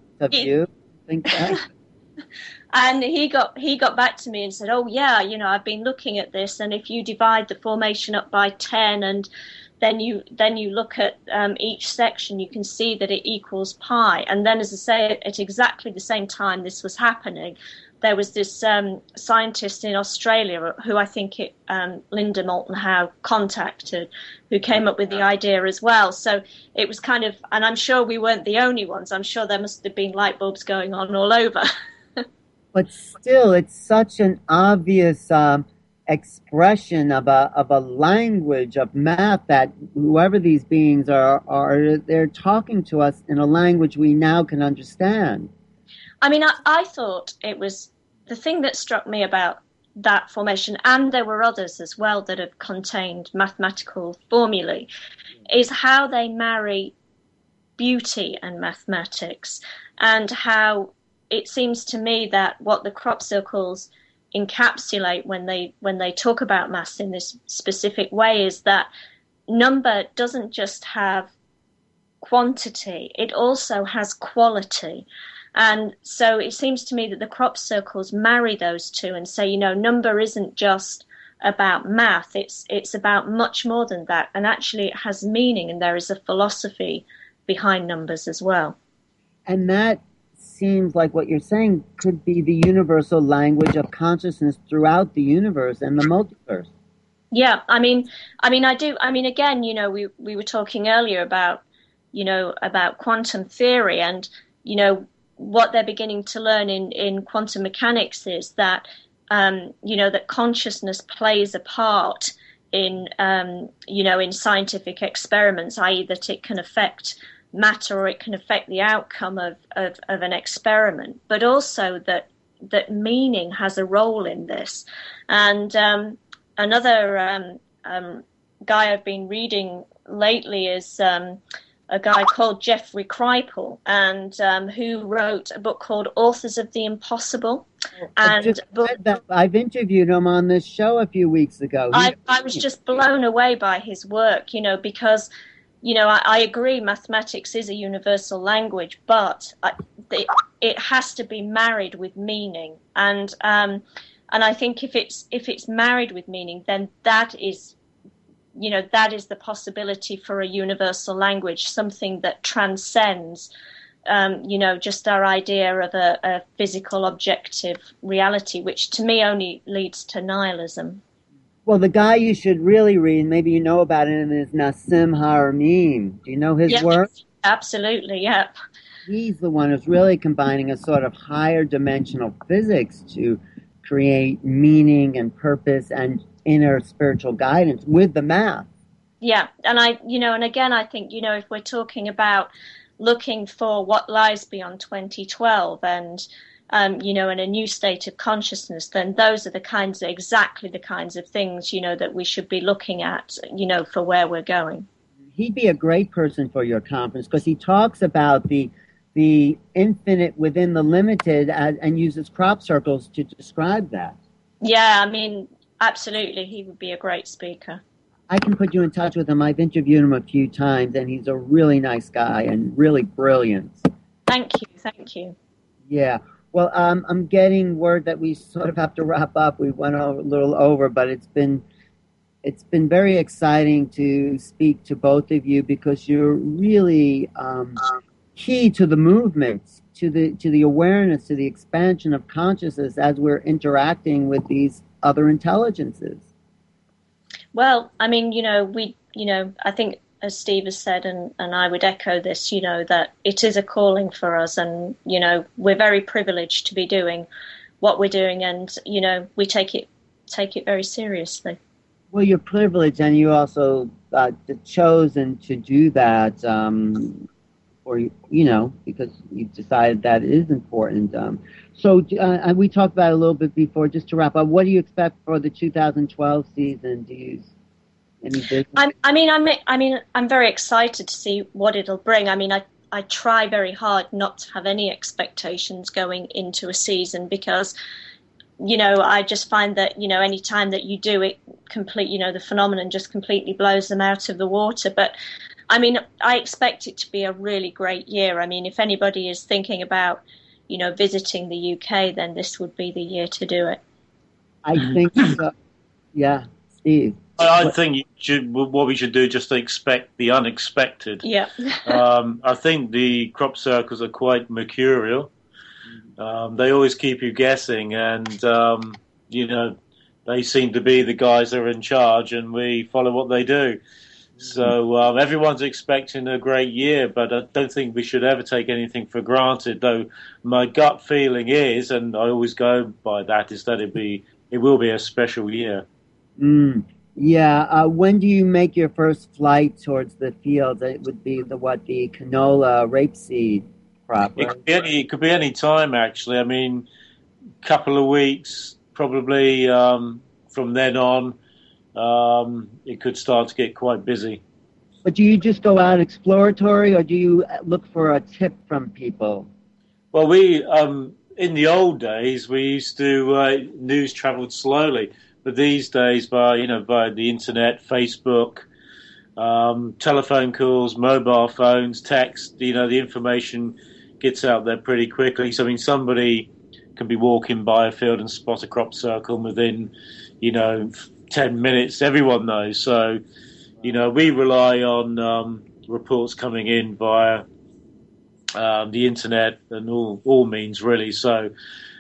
got back to me and said, "Oh yeah, I've been looking at this, and if you divide the formation up by 10 and then you look at each section, you can see that it equals pi." And then, as I say, at exactly the same time this was happening, there was this scientist in Australia who I think Linda Moulton Howe contacted, who came up with the idea as well. So it was kind of, and I'm sure we weren't the only ones. I'm sure there must have been light bulbs going on all over. But still, it's such an obvious expression of a language of math that whoever these beings are, they're talking to us in a language we now can understand. I mean, I thought it was the thing that struck me about that formation, and there were others as well that have contained mathematical formulae, is how they marry beauty and mathematics, and how it seems to me that what the crop circles encapsulate when they talk about maths in this specific way is that number doesn't just have quantity, it also has quality. And so it seems to me that the crop circles marry those two and say, number isn't just about math, it's about much more than that, and actually it has meaning, and there is a philosophy behind numbers as well. And that seems like what you're saying could be the universal language of consciousness throughout the universe and the multiverse. Yeah, I mean, I do. I mean, again, we were talking earlier about quantum theory, and what they're beginning to learn in quantum mechanics is that, that consciousness plays a part in, in scientific experiments, i.e. that it can affect matter or it can affect the outcome of an experiment, but also that meaning has a role in this. And another guy I've been reading lately is a guy called Jeffrey Kripal, and who wrote a book called Authors of the Impossible. And I've interviewed him on this show a few weeks ago. I was just blown away by his work, because, I agree mathematics is a universal language, but it has to be married with meaning. And I think if it's married with meaning, then that is the possibility for a universal language, something that transcends, just our idea of a physical objective reality, which to me only leads to nihilism. Well, the guy you should really read, maybe you know about him, is Nassim Haramein. Do you know his work? Absolutely, yeah. He's the one who's really combining a sort of higher dimensional physics to create meaning and purpose and inner spiritual guidance with the math. Yeah, and again, I think, if we're talking about looking for what lies beyond 2012 and, in a new state of consciousness, then those are exactly the kinds of things, that we should be looking at, for where we're going. He'd be a great person for your conference because he talks about the infinite within the limited and uses crop circles to describe that. Yeah, absolutely. He would be a great speaker. I can put you in touch with him. I've interviewed him a few times, and he's a really nice guy and really brilliant. Thank you. Yeah. Well, I'm getting word that we sort of have to wrap up. We went a little over, but it's been very exciting to speak to both of you because you're really key to the movements, to the awareness, to the expansion of consciousness as we're interacting with these other intelligences. Well, I think as Steve has said, and I would echo this, that it is a calling for us, and, we're very privileged to be doing what we're doing, and, we take it very seriously. Well, you're privileged, and you also chosen to do that, because you've decided that is important. So we talked about it a little bit before, just to wrap up. What do you expect for the 2012 season? Do you any business? I'm very excited to see what it'll bring. I try very hard not to have any expectations going into a season because, I just find that, any time that you do it, the phenomenon just completely blows them out of the water. But I expect it to be a really great year. If anybody is thinking about, visiting the UK, then this would be the year to do it. I think so. Yeah, Steve. I think what we should do is just expect the unexpected. Yeah. I think the crop circles are quite mercurial. They always keep you guessing, and they seem to be the guys that are in charge, and we follow what they do. So everyone's expecting a great year, but I don't think we should ever take anything for granted. Though my gut feeling is, and I always go by that, is that it will be a special year. Yeah. When do you make your first flight towards the field? It would be the canola rapeseed crop. Right? It could be any time, actually. Couple of weeks probably. From then on. It could start to get quite busy. But do you just go out exploratory, or do you look for a tip from people? Well, we in the old days we used to news travelled slowly, but these days by the internet, Facebook, telephone calls, mobile phones, text, the information gets out there pretty quickly. So somebody can be walking by a field and spot a crop circle within 10 minutes, everyone knows. So, we rely on reports coming in via the internet and all means, really. So,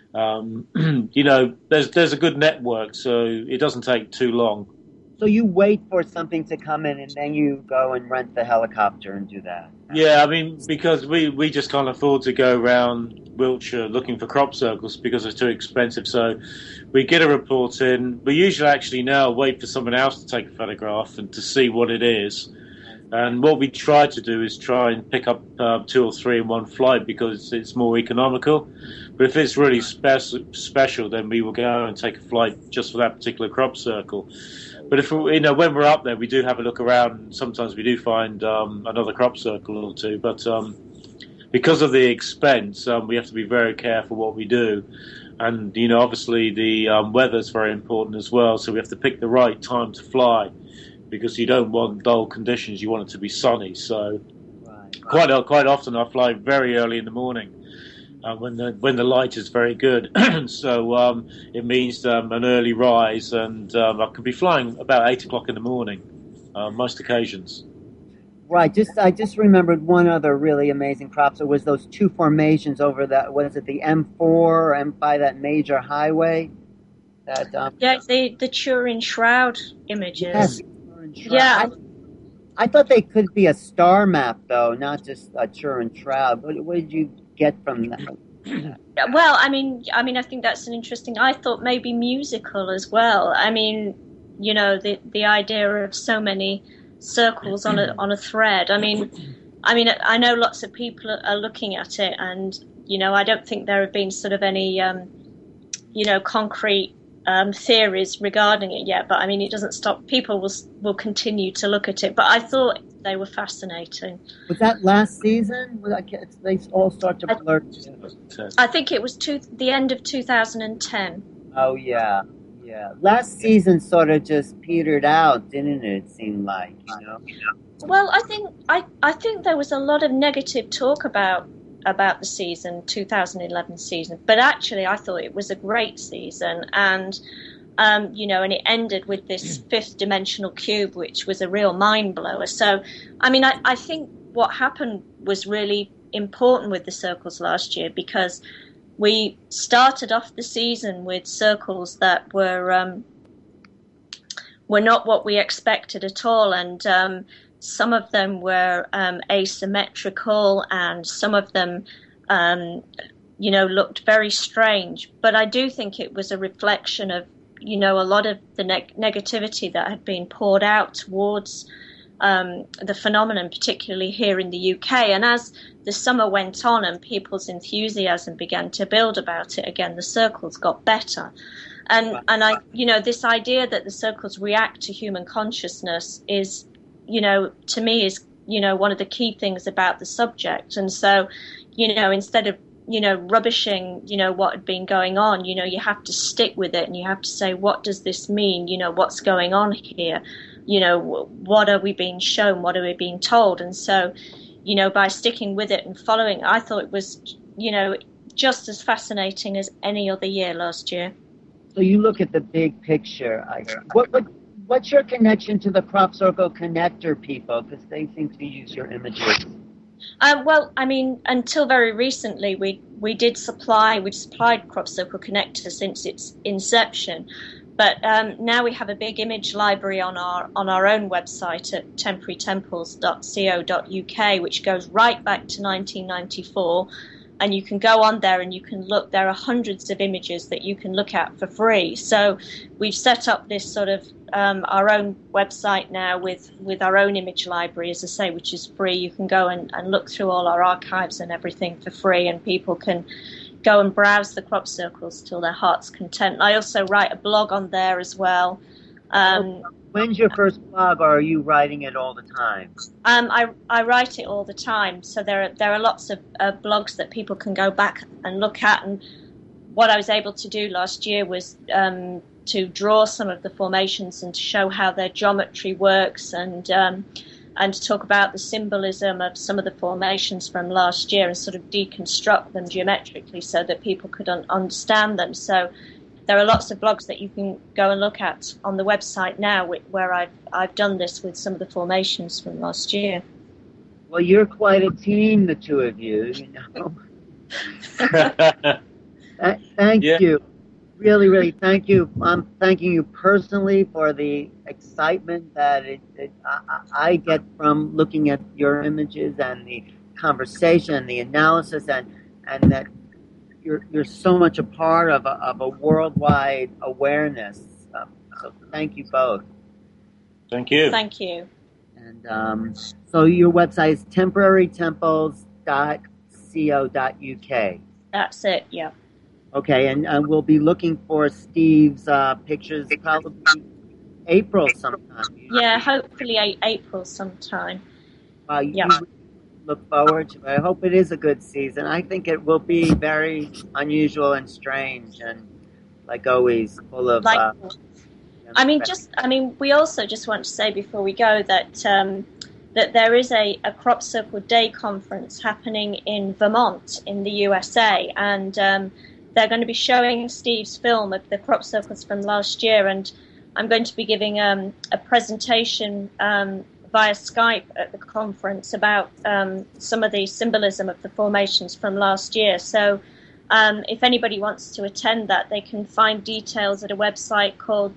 there's a good network, so it doesn't take too long. So you wait for something to come in, and then you go and rent the helicopter and do that? Yeah, because we just can't afford to go around Wiltshire looking for crop circles because they're too expensive. So we get a report in. We usually actually now wait for someone else to take a photograph and to see what it is. And what we try to do is try and pick up 2 or 3 in one flight because it's more economical. But if it's really special, then we will go and take a flight just for that particular crop circle. But if when we're up there, we do have a look around. And sometimes we do find another crop circle or two. But because of the expense, we have to be very careful what we do. And obviously the weather's very important as well. So we have to pick the right time to fly, because you don't want dull conditions. You want it to be sunny. So quite often I fly very early in the morning when the light is very good. So it means an early rise, and I can be flying about 8 o'clock in the morning most occasions. Right. I just remembered one other really amazing crop. So it was those 2 formations over that. What is it? The M4 or M5, that major highway. That the Turin Shroud images. Yes. Yeah. I thought they could be a star map, though, not just a Turin Shroud. What did you get from that? Well, I mean, I think that's an interesting. I thought maybe musical as well. I mean, the idea of so many circles on a thread. I mean, I know lots of people are looking at it, and I don't think there have been sort of any concrete theories regarding it yet, but I mean, it doesn't stop. People will continue to look at it, but I thought they were fascinating. Was that last season? They all start to blur together. I think it was the end of 2010. Oh yeah. Last season sort of just petered out, didn't it? It seemed like, Well, I think there was a lot of negative talk about the season, 2011 season, but actually I thought it was a great season, and and it ended with this 5th dimensional cube, which was a real mind blower. So I mean, I think what happened was really important with the circles last year, because we started off the season with circles that were not what we expected at all, and some of them were asymmetrical, and some of them, looked very strange. But I do think it was a reflection of, a lot of the negativity that had been poured out towards the phenomenon, particularly here in the UK. And as the summer went on and people's enthusiasm began to build about it again, the circles got better. And I, this idea that the circles react to human consciousness is, to me is, one of the key things about the subject. And so, instead of, rubbishing, what had been going on, you have to stick with it, and you have to say, what does this mean? What's going on here? What are we being shown? What are we being told? And so, by sticking with it and following, I thought it was, just as fascinating as any other year last year. So you look at the big picture. What's your connection to the Crop Circle Connector people? Because they seem to use your images. Well, I mean, until very recently, we've supplied Crop Circle Connector since its inception. But now we have a big image library on our own website at temporarytemples.co.uk, which goes right back to 1994. And you can go on there and you can look. There are hundreds of images that you can look at for free. So we've set up this sort of our own website now with our own image library, as I say, which is free. You can go and look through all our archives and everything for free, and people can go and browse the crop circles till their heart's content. I also write a blog on there as well. When's your first blog, or are you writing it all the time? I write it all the time. So there are lots of blogs that people can go back and look at. And what I was able to do last year was to draw some of the formations and to show how their geometry works, and to talk about the symbolism of some of the formations from last year, and sort of deconstruct them geometrically so that people could understand them. So there are lots of blogs that you can go and look at on the website now, where I've done this with some of the formations from last year. Well, you're quite a team, the two of you. Thank you. Really, really thank you. I'm thanking you personally for the excitement that I get from looking at your images and the conversation, the analysis, and that you're so much a part of a worldwide awareness. So thank you both. Thank you. Thank you. And so your website is temporarytemples.co.uk. That's it. Yeah. Okay, and we'll be looking for Steve's pictures probably April sometime. Yeah, hopefully April sometime. Wow, Yeah. you look forward to it. I hope it is a good season. I think it will be very unusual and strange and, like always, full of... we also just want to say before we go that that there is a Crop Circle Day conference happening in Vermont in the USA, and they're going to be showing Steve's film of the crop circles from last year, and I'm going to be giving a presentation via Skype at the conference about some of the symbolism of the formations from last year. So if anybody wants to attend that, they can find details at a website called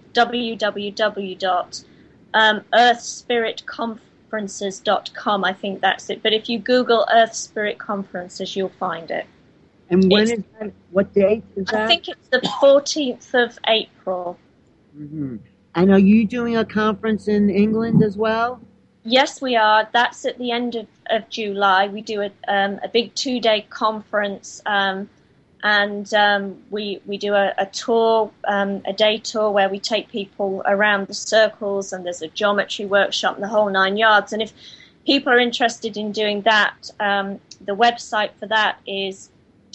www.earthspiritconferences.com. I think that's it. But if you Google Earth Spirit Conferences, you'll find it. And when is that? What date is that? I think it's the 14th of April. Mm-hmm. And are you doing a conference in England as well? Yes, we are. That's at the end of July. We do a big 2-day conference, and we do a tour, a day tour where we take people around the circles, and there's a geometry workshop and the whole 9 yards. And if people are interested in doing that, the website for that is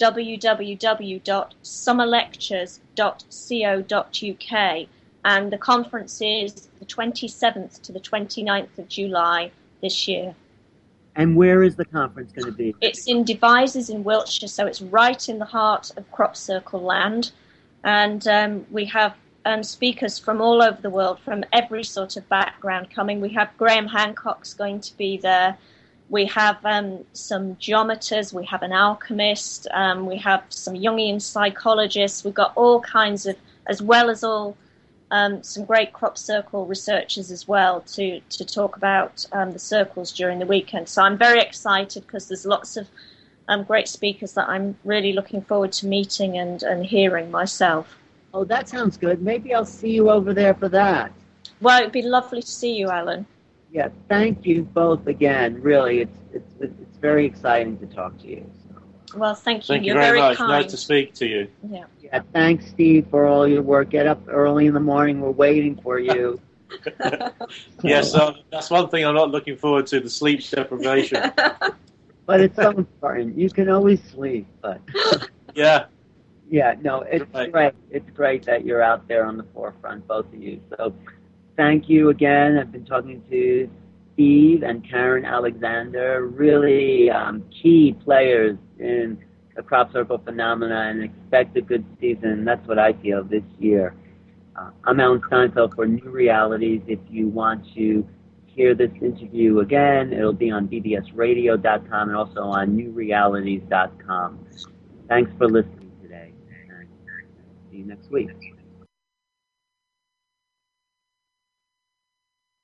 www.summerlectures.co.uk, and the conference is the 27th to the 29th of July this year. And where is the conference going to be? It's in Devizes in Wiltshire, so it's right in the heart of Crop Circle land, and we have speakers from all over the world, from every sort of background coming. We have Graham Hancock's going to be there. We have some geometers, we have an alchemist, we have some Jungian psychologists. We've got all kinds of, as well as all some great crop circle researchers as well to talk about the circles during the weekend. So I'm very excited because there's lots of great speakers that I'm really looking forward to meeting and hearing myself. Oh, that sounds good. Maybe I'll see you over there for that. Well, it'd be lovely to see you, Alan. Yeah, thank you both again. Really, it's very exciting to talk to you. So. Well, thank you. Thank you You're very much. kind. Nice to speak to you. Yeah. Yeah, thanks, Steve, for all your work. Get up early in the morning. We're waiting for you. Yes, that's one thing I'm not looking forward to, the sleep deprivation. But it's so important. You can always sleep, but... Yeah. Yeah, no, it's great. It's great that you're out there on the forefront, both of you. So thank you again. I've been talking to Steve and Karen Alexander, really key players in the crop circle phenomena, and expect a good season. That's what I feel this year. I'm Alan Steinfeld for New Realities. If you want to hear this interview again, it'll be on bbsradio.com and also on newrealities.com. Thanks for listening today, and see you next week.